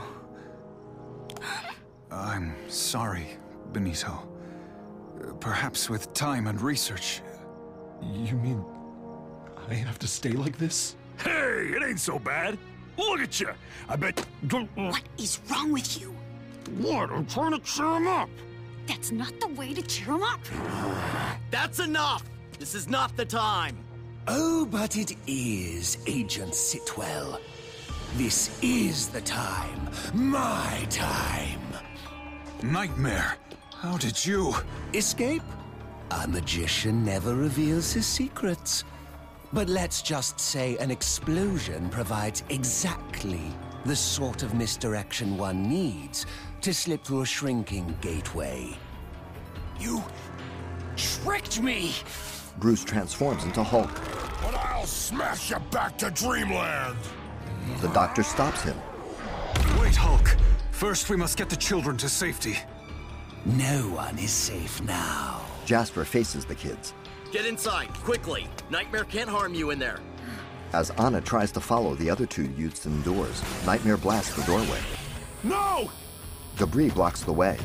I'm sorry, Benito. Perhaps with time and research. You mean I have to stay like this? Hey, it ain't so bad. Look at you. I bet... What is wrong with you? What? I'm trying to cheer him up. That's not the way to cheer him up. That's enough. This is not the time. Oh, but it is, Agent Sitwell. This is the time. My time. Nightmare, how did you... Escape? A magician never reveals his secrets. But let's just say an explosion provides exactly the sort of misdirection one needs to slip through a shrinking gateway. You tricked me! Bruce transforms into Hulk. But I'll smash you back to Dreamland! The doctor stops him. Wait! Wait, Hulk. First, we must get the children to safety. No one is safe now. Jasper faces the kids. Get inside, quickly. Nightmare can't harm you in there. As Anna tries to follow the other two youths indoors, Nightmare blasts the doorway. No! Debris blocks the way.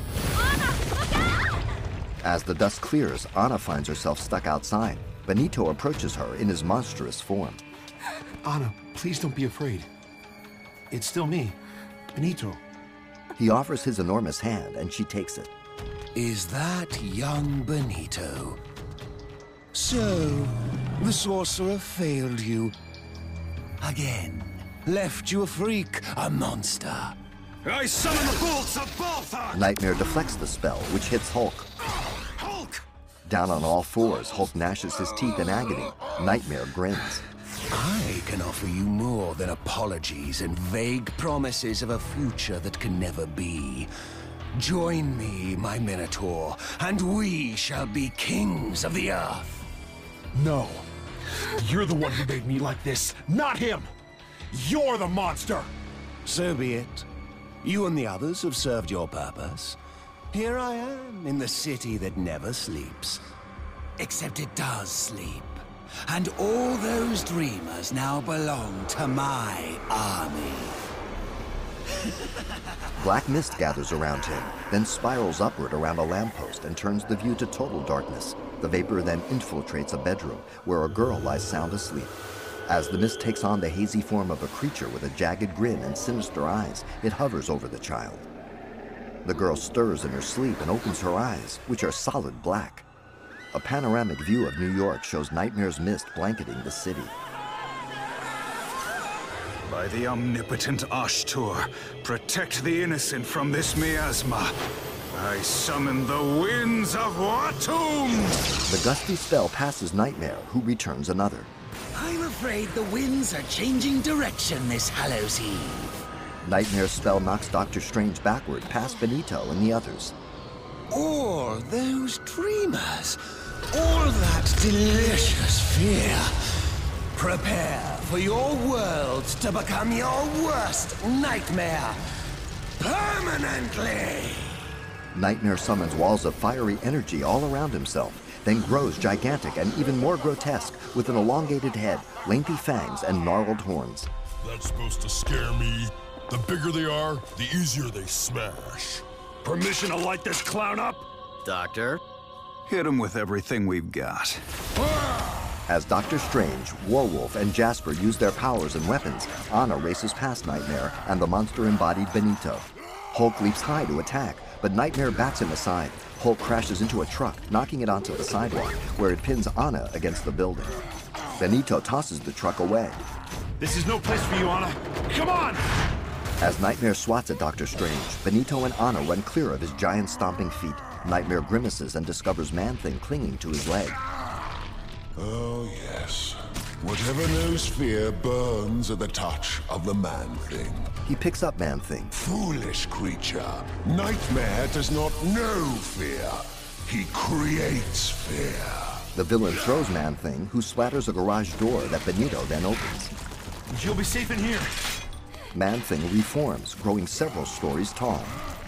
As the dust clears, Anna finds herself stuck outside. Benito approaches her in his monstrous form. Anna, please don't be afraid. It's still me, Benito. He offers his enormous hand, and she takes it. Is that young Benito? So, the sorcerer failed you. Again. Left you a freak, a monster. I summon the bolts of Balthar! Nightmare deflects the spell, which hits Hulk. Hulk! Down on all fours, Hulk gnashes his teeth in agony. Nightmare grins. I can offer you more than apologies and vague promises of a future that can never be. Join me, my Minotaur, and we shall be kings of the earth. No. You're the one who made me like this, not him! You're the monster! So be it. You and the others have served your purpose. Here I am, in the city that never sleeps. Except it does sleep. And all those dreamers now belong to my army. Black mist gathers around him, then spirals upward around a lamppost and turns the view to total darkness. The vapor then infiltrates a bedroom, where a girl lies sound asleep. As the mist takes on the hazy form of a creature with a jagged grin and sinister eyes, it hovers over the child. The girl stirs in her sleep and opens her eyes, which are solid black. A panoramic view of New York shows Nightmare's mist blanketing the city. By the omnipotent Ashtur, protect the innocent from this miasma. I summon the winds of Watum! The gusty spell passes Nightmare, who returns another. I'm afraid the winds are changing direction this Hallows Eve. Nightmare's spell knocks Doctor Strange backward past Benito and the others. All those dreamers, all that delicious fear. Prepare for your world to become your worst nightmare. Permanently! Nightmare summons walls of fiery energy all around himself, then grows gigantic and even more grotesque with an elongated head, lengthy fangs, and gnarled horns. That's supposed to scare me. The bigger they are, the easier they smash. Permission to light this clown up? Doctor? Hit him with everything we've got. As Doctor Strange, Werewolf, and Jasper use their powers and weapons, Anna races past Nightmare and the monster-embodied Benito. Hulk leaps high to attack, but Nightmare bats him aside. Hulk crashes into a truck, knocking it onto the sidewalk, where it pins Anna against the building. Benito tosses the truck away. This is no place for you, Anna. Come on! As Nightmare swats at Doctor Strange, Benito and Anna run clear of his giant stomping feet. Nightmare grimaces and discovers Man-Thing clinging to his leg. Oh, yes. Whatever knows fear burns at the touch of the Man-Thing. He picks up Man-Thing. Foolish creature. Nightmare does not know fear. He creates fear. The villain throws Man-Thing, who splatters a garage door that Benito then opens. You'll be safe in here. Man-Thing reforms, growing several stories tall.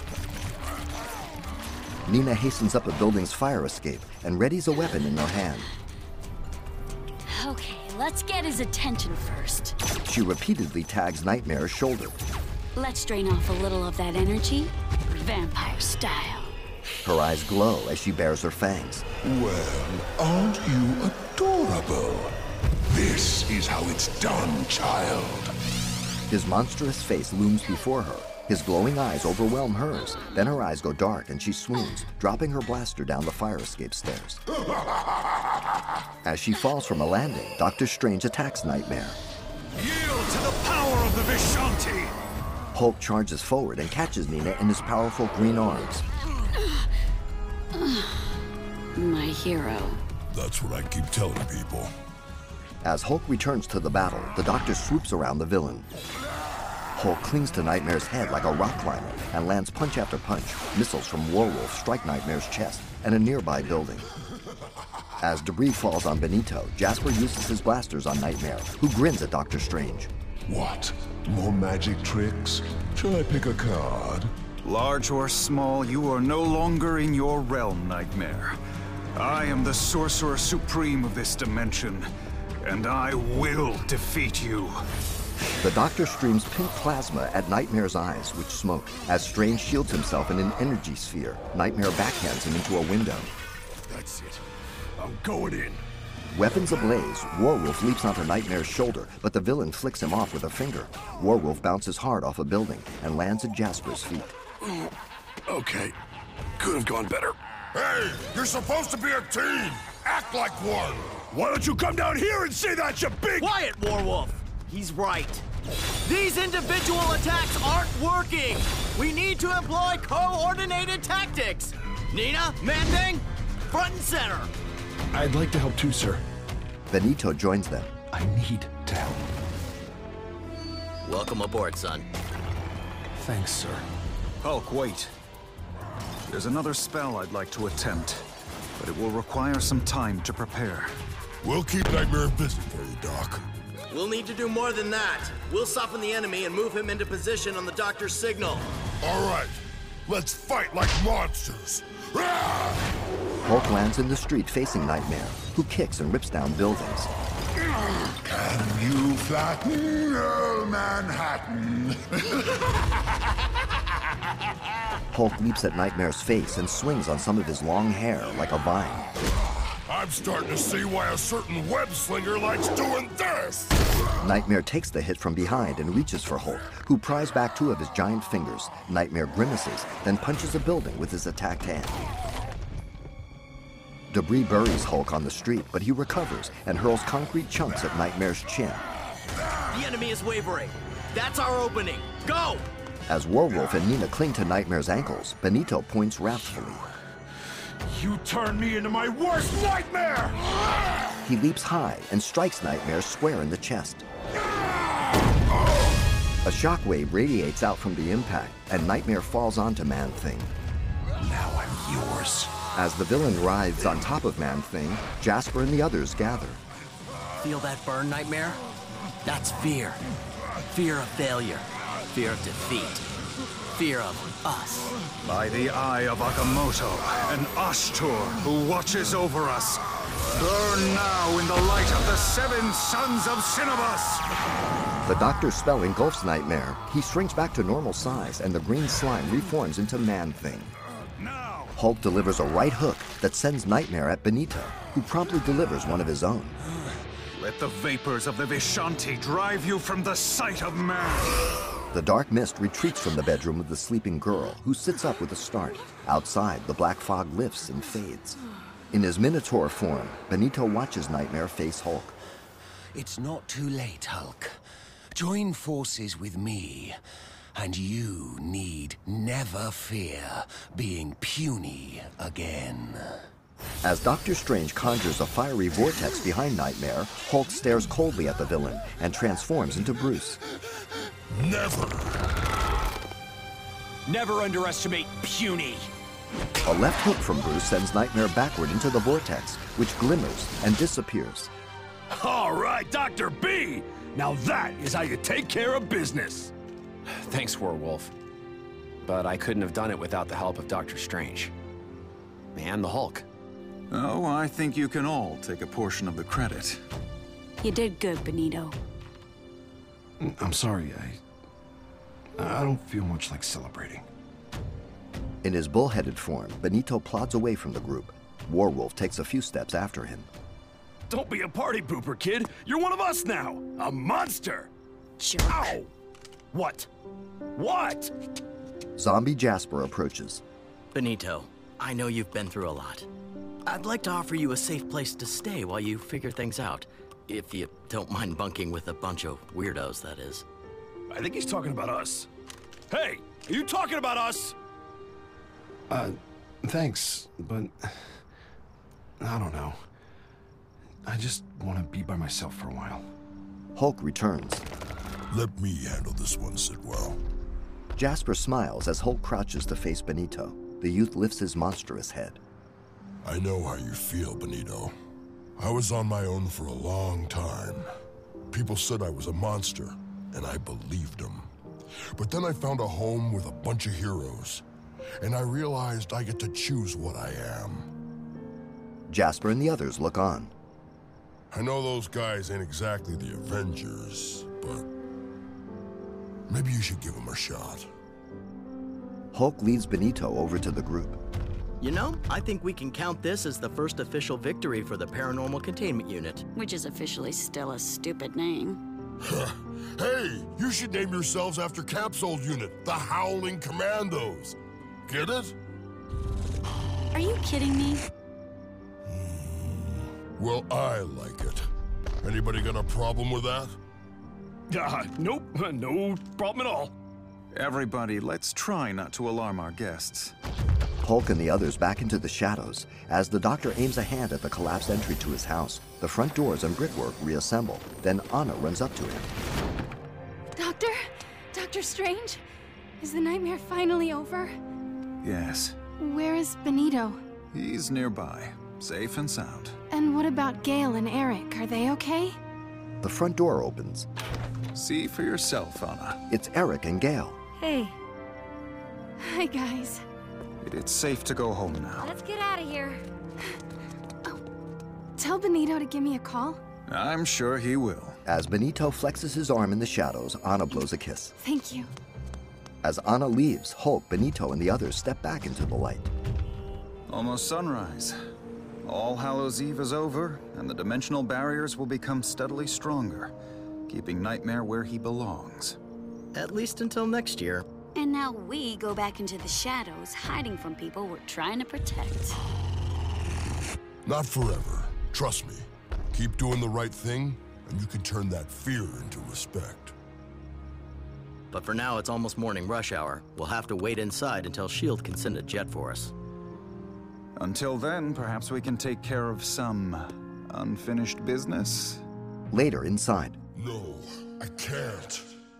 Nina hastens up a building's fire escape and readies a weapon in her hand. Okay, let's get his attention first. She repeatedly tags Nightmare's shoulder. Let's drain off a little of that energy, vampire style. Her eyes glow as she bares her fangs. Well, aren't you adorable? This is how it's done, child. His monstrous face looms before her. His glowing eyes overwhelm hers. Then her eyes go dark and she swoons, dropping her blaster down the fire escape stairs. As she falls from a landing, Doctor Strange attacks Nightmare. Yield to the power of the Vishanti! Hulk charges forward and catches Nina in his powerful green arms. My hero. That's what I keep telling people. As Hulk returns to the battle, the Doctor swoops around the villain. Hulk clings to Nightmare's head like a rock climber and lands punch after punch. Missiles from Werewolf strike Nightmare's chest and a nearby building. As debris falls on Benito, Jasper uses his blasters on Nightmare, who grins at Doctor Strange. What? More magic tricks? Shall I pick a card? Large or small, you are no longer in your realm, Nightmare. I am the Sorcerer Supreme of this dimension, and I will defeat you. The Doctor streams pink plasma at Nightmare's eyes, which smoke. As Strange shields himself in an energy sphere, Nightmare backhands him into a window. That's it. I'm going in. Weapons ablaze, Warwolf leaps onto Nightmare's shoulder, but the villain flicks him off with a finger. Warwolf bounces hard off a building and lands at Jasper's feet. Okay. Could have gone better. Hey, you're supposed to be a team! Act like one! Why don't you come down here and say that, you big— Quiet, Warwolf! He's right. These individual attacks aren't working! We need to employ coordinated tactics! Nina, Manding, front and center! I'd like to help too, sir. Benito joins them. I need to help. Welcome aboard, son. Thanks, sir. Hulk, wait. There's another spell I'd like to attempt, but it will require some time to prepare. We'll keep Nightmare busy for you, Doc. We'll need to do more than that. We'll soften the enemy and move him into position on the Doctor's signal. All right. Let's fight like monsters. Hulk lands in the street facing Nightmare, who kicks and rips down buildings. Can you flatten Earl Manhattan? Hulk leaps at Nightmare's face and swings on some of his long hair like a vine. I'm starting to see why a certain web slinger likes doing this! Nightmare takes the hit from behind and reaches for Hulk, who pries back two of his giant fingers. Nightmare grimaces, then punches a building with his attacked hand. Debris buries Hulk on the street, but he recovers and hurls concrete chunks at Nightmare's chin. The enemy is wavering. That's our opening. Go! As Warwolf and Nina cling to Nightmare's ankles, Benito points wrathfully. You turned me into my worst nightmare! He leaps high and strikes Nightmare square in the chest. A shockwave radiates out from the impact, and Nightmare falls onto Man-Thing. Now I'm yours. As the villain writhes on top of Man-Thing, Jasper and the others gather. Feel that burn, Nightmare? That's fear. Fear of failure. Fear of defeat. Fear of us. By the eye of Agamotto and Ashtur, who watches over us, burn now in the light of the seven sons of Cinnabus! The Doctor's spell engulfs Nightmare. He shrinks back to normal size, and the green slime reforms into Man-Thing. Hulk delivers a right hook that sends Nightmare at Benito, who promptly delivers one of his own. Let the vapors of the Vishanti drive you from the sight of man! The dark mist retreats from the bedroom of the sleeping girl, who sits up with a start. Outside, the black fog lifts and fades. In his Minotaur form, Benito watches Nightmare face Hulk. It's not too late, Hulk. Join forces with me, and you need never fear being puny again. As Doctor Strange conjures a fiery vortex behind Nightmare, Hulk stares coldly at the villain and transforms into Bruce. Never. Never underestimate puny. A left hook from Bruce sends Nightmare backward into the vortex, which glimmers and disappears. All right, Doctor B! Now that is how you take care of business. Thanks, Warwolf. But I couldn't have done it without the help of Doctor Strange. And the Hulk. Oh, I think you can all take a portion of the credit. You did good, Benito. I'm sorry, I... I don't feel much like celebrating. In his bullheaded form, Benito plods away from the group. Warwolf takes a few steps after him. Don't be a party pooper, kid. You're one of us now. A monster. Jerk. Ow! What? What? Zombie Jasper approaches. Benito, I know you've been through a lot. I'd like to offer you a safe place to stay while you figure things out. If you don't mind bunking with a bunch of weirdos, that is. I think he's talking about us. Hey, are you talking about us? Uh, thanks, but... I don't know. I just want to be by myself for a while. Hulk returns. Let me handle this one, Sidwell. Jasper smiles as Hulk crouches to face Benito. The youth lifts his monstrous head. I know how you feel, Benito. I was on my own for a long time. People said I was a monster, and I believed him. But then I found a home with a bunch of heroes, and I realized I get to choose what I am. Jasper and the others look on. I know those guys ain't exactly the Avengers, but maybe you should give them a shot. Hulk leads Benito over to the group. You know, I think we can count this as the first official victory for the Paranormal Containment Unit. Which is officially still a stupid name. Hey, you should name yourselves after Cap's old unit, the Howling Commandos. Get it? Are you kidding me? Well, I like it. Anybody got a problem with that? Uh, nope, no problem at all. Everybody, let's try not to alarm our guests. Hulk and the others back into the shadows as the doctor aims a hand at the collapsed entry to his house. The front doors and brickwork reassemble. Then Anna runs up to him. Doctor? Doctor Strange? Is the nightmare finally over? Yes. Where is Benito? He's nearby, safe and sound. And what about Gale and Eric? Are they okay? The front door opens. See for yourself, Anna. It's Eric and Gale. Hey. Hi, guys. It's safe to go home now. Let's get out of here. Oh, tell Benito to give me a call. I'm sure he will. As Benito flexes his arm in the shadows, Anna blows a kiss. Thank you. As Anna leaves, Hulk, Benito, and the others step back into the light. Almost sunrise. All Hallows' Eve is over, and the dimensional barriers will become steadily stronger, keeping Nightmare where he belongs. At least until next year. And now we go back into the shadows, hiding from people we're trying to protect. Not forever. Trust me. Keep doing the right thing, and you can turn that fear into respect. But for now, it's almost morning rush hour. We'll have to wait inside until S H I E L D can send a jet for us. Until then, perhaps we can take care of some unfinished business? Later, inside. No, I can't.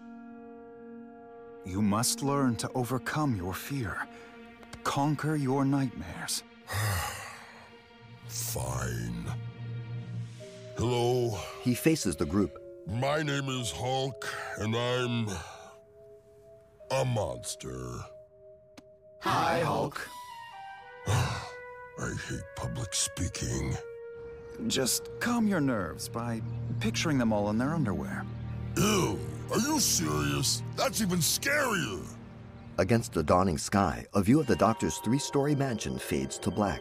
You must learn to overcome your fear. Conquer your nightmares. Fine. Hello? He faces the group. My name is Hulk, and I'm... a monster. Hi, Hulk. I hate public speaking. Just calm your nerves by picturing them all in their underwear. Ew! Are you serious? That's even scarier! Against the dawning sky, a view of the doctor's three-story mansion fades to black.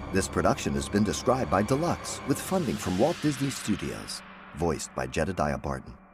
This production has been described by Deluxe with funding from Walt Disney Studios. Voiced by Jedediah Barton.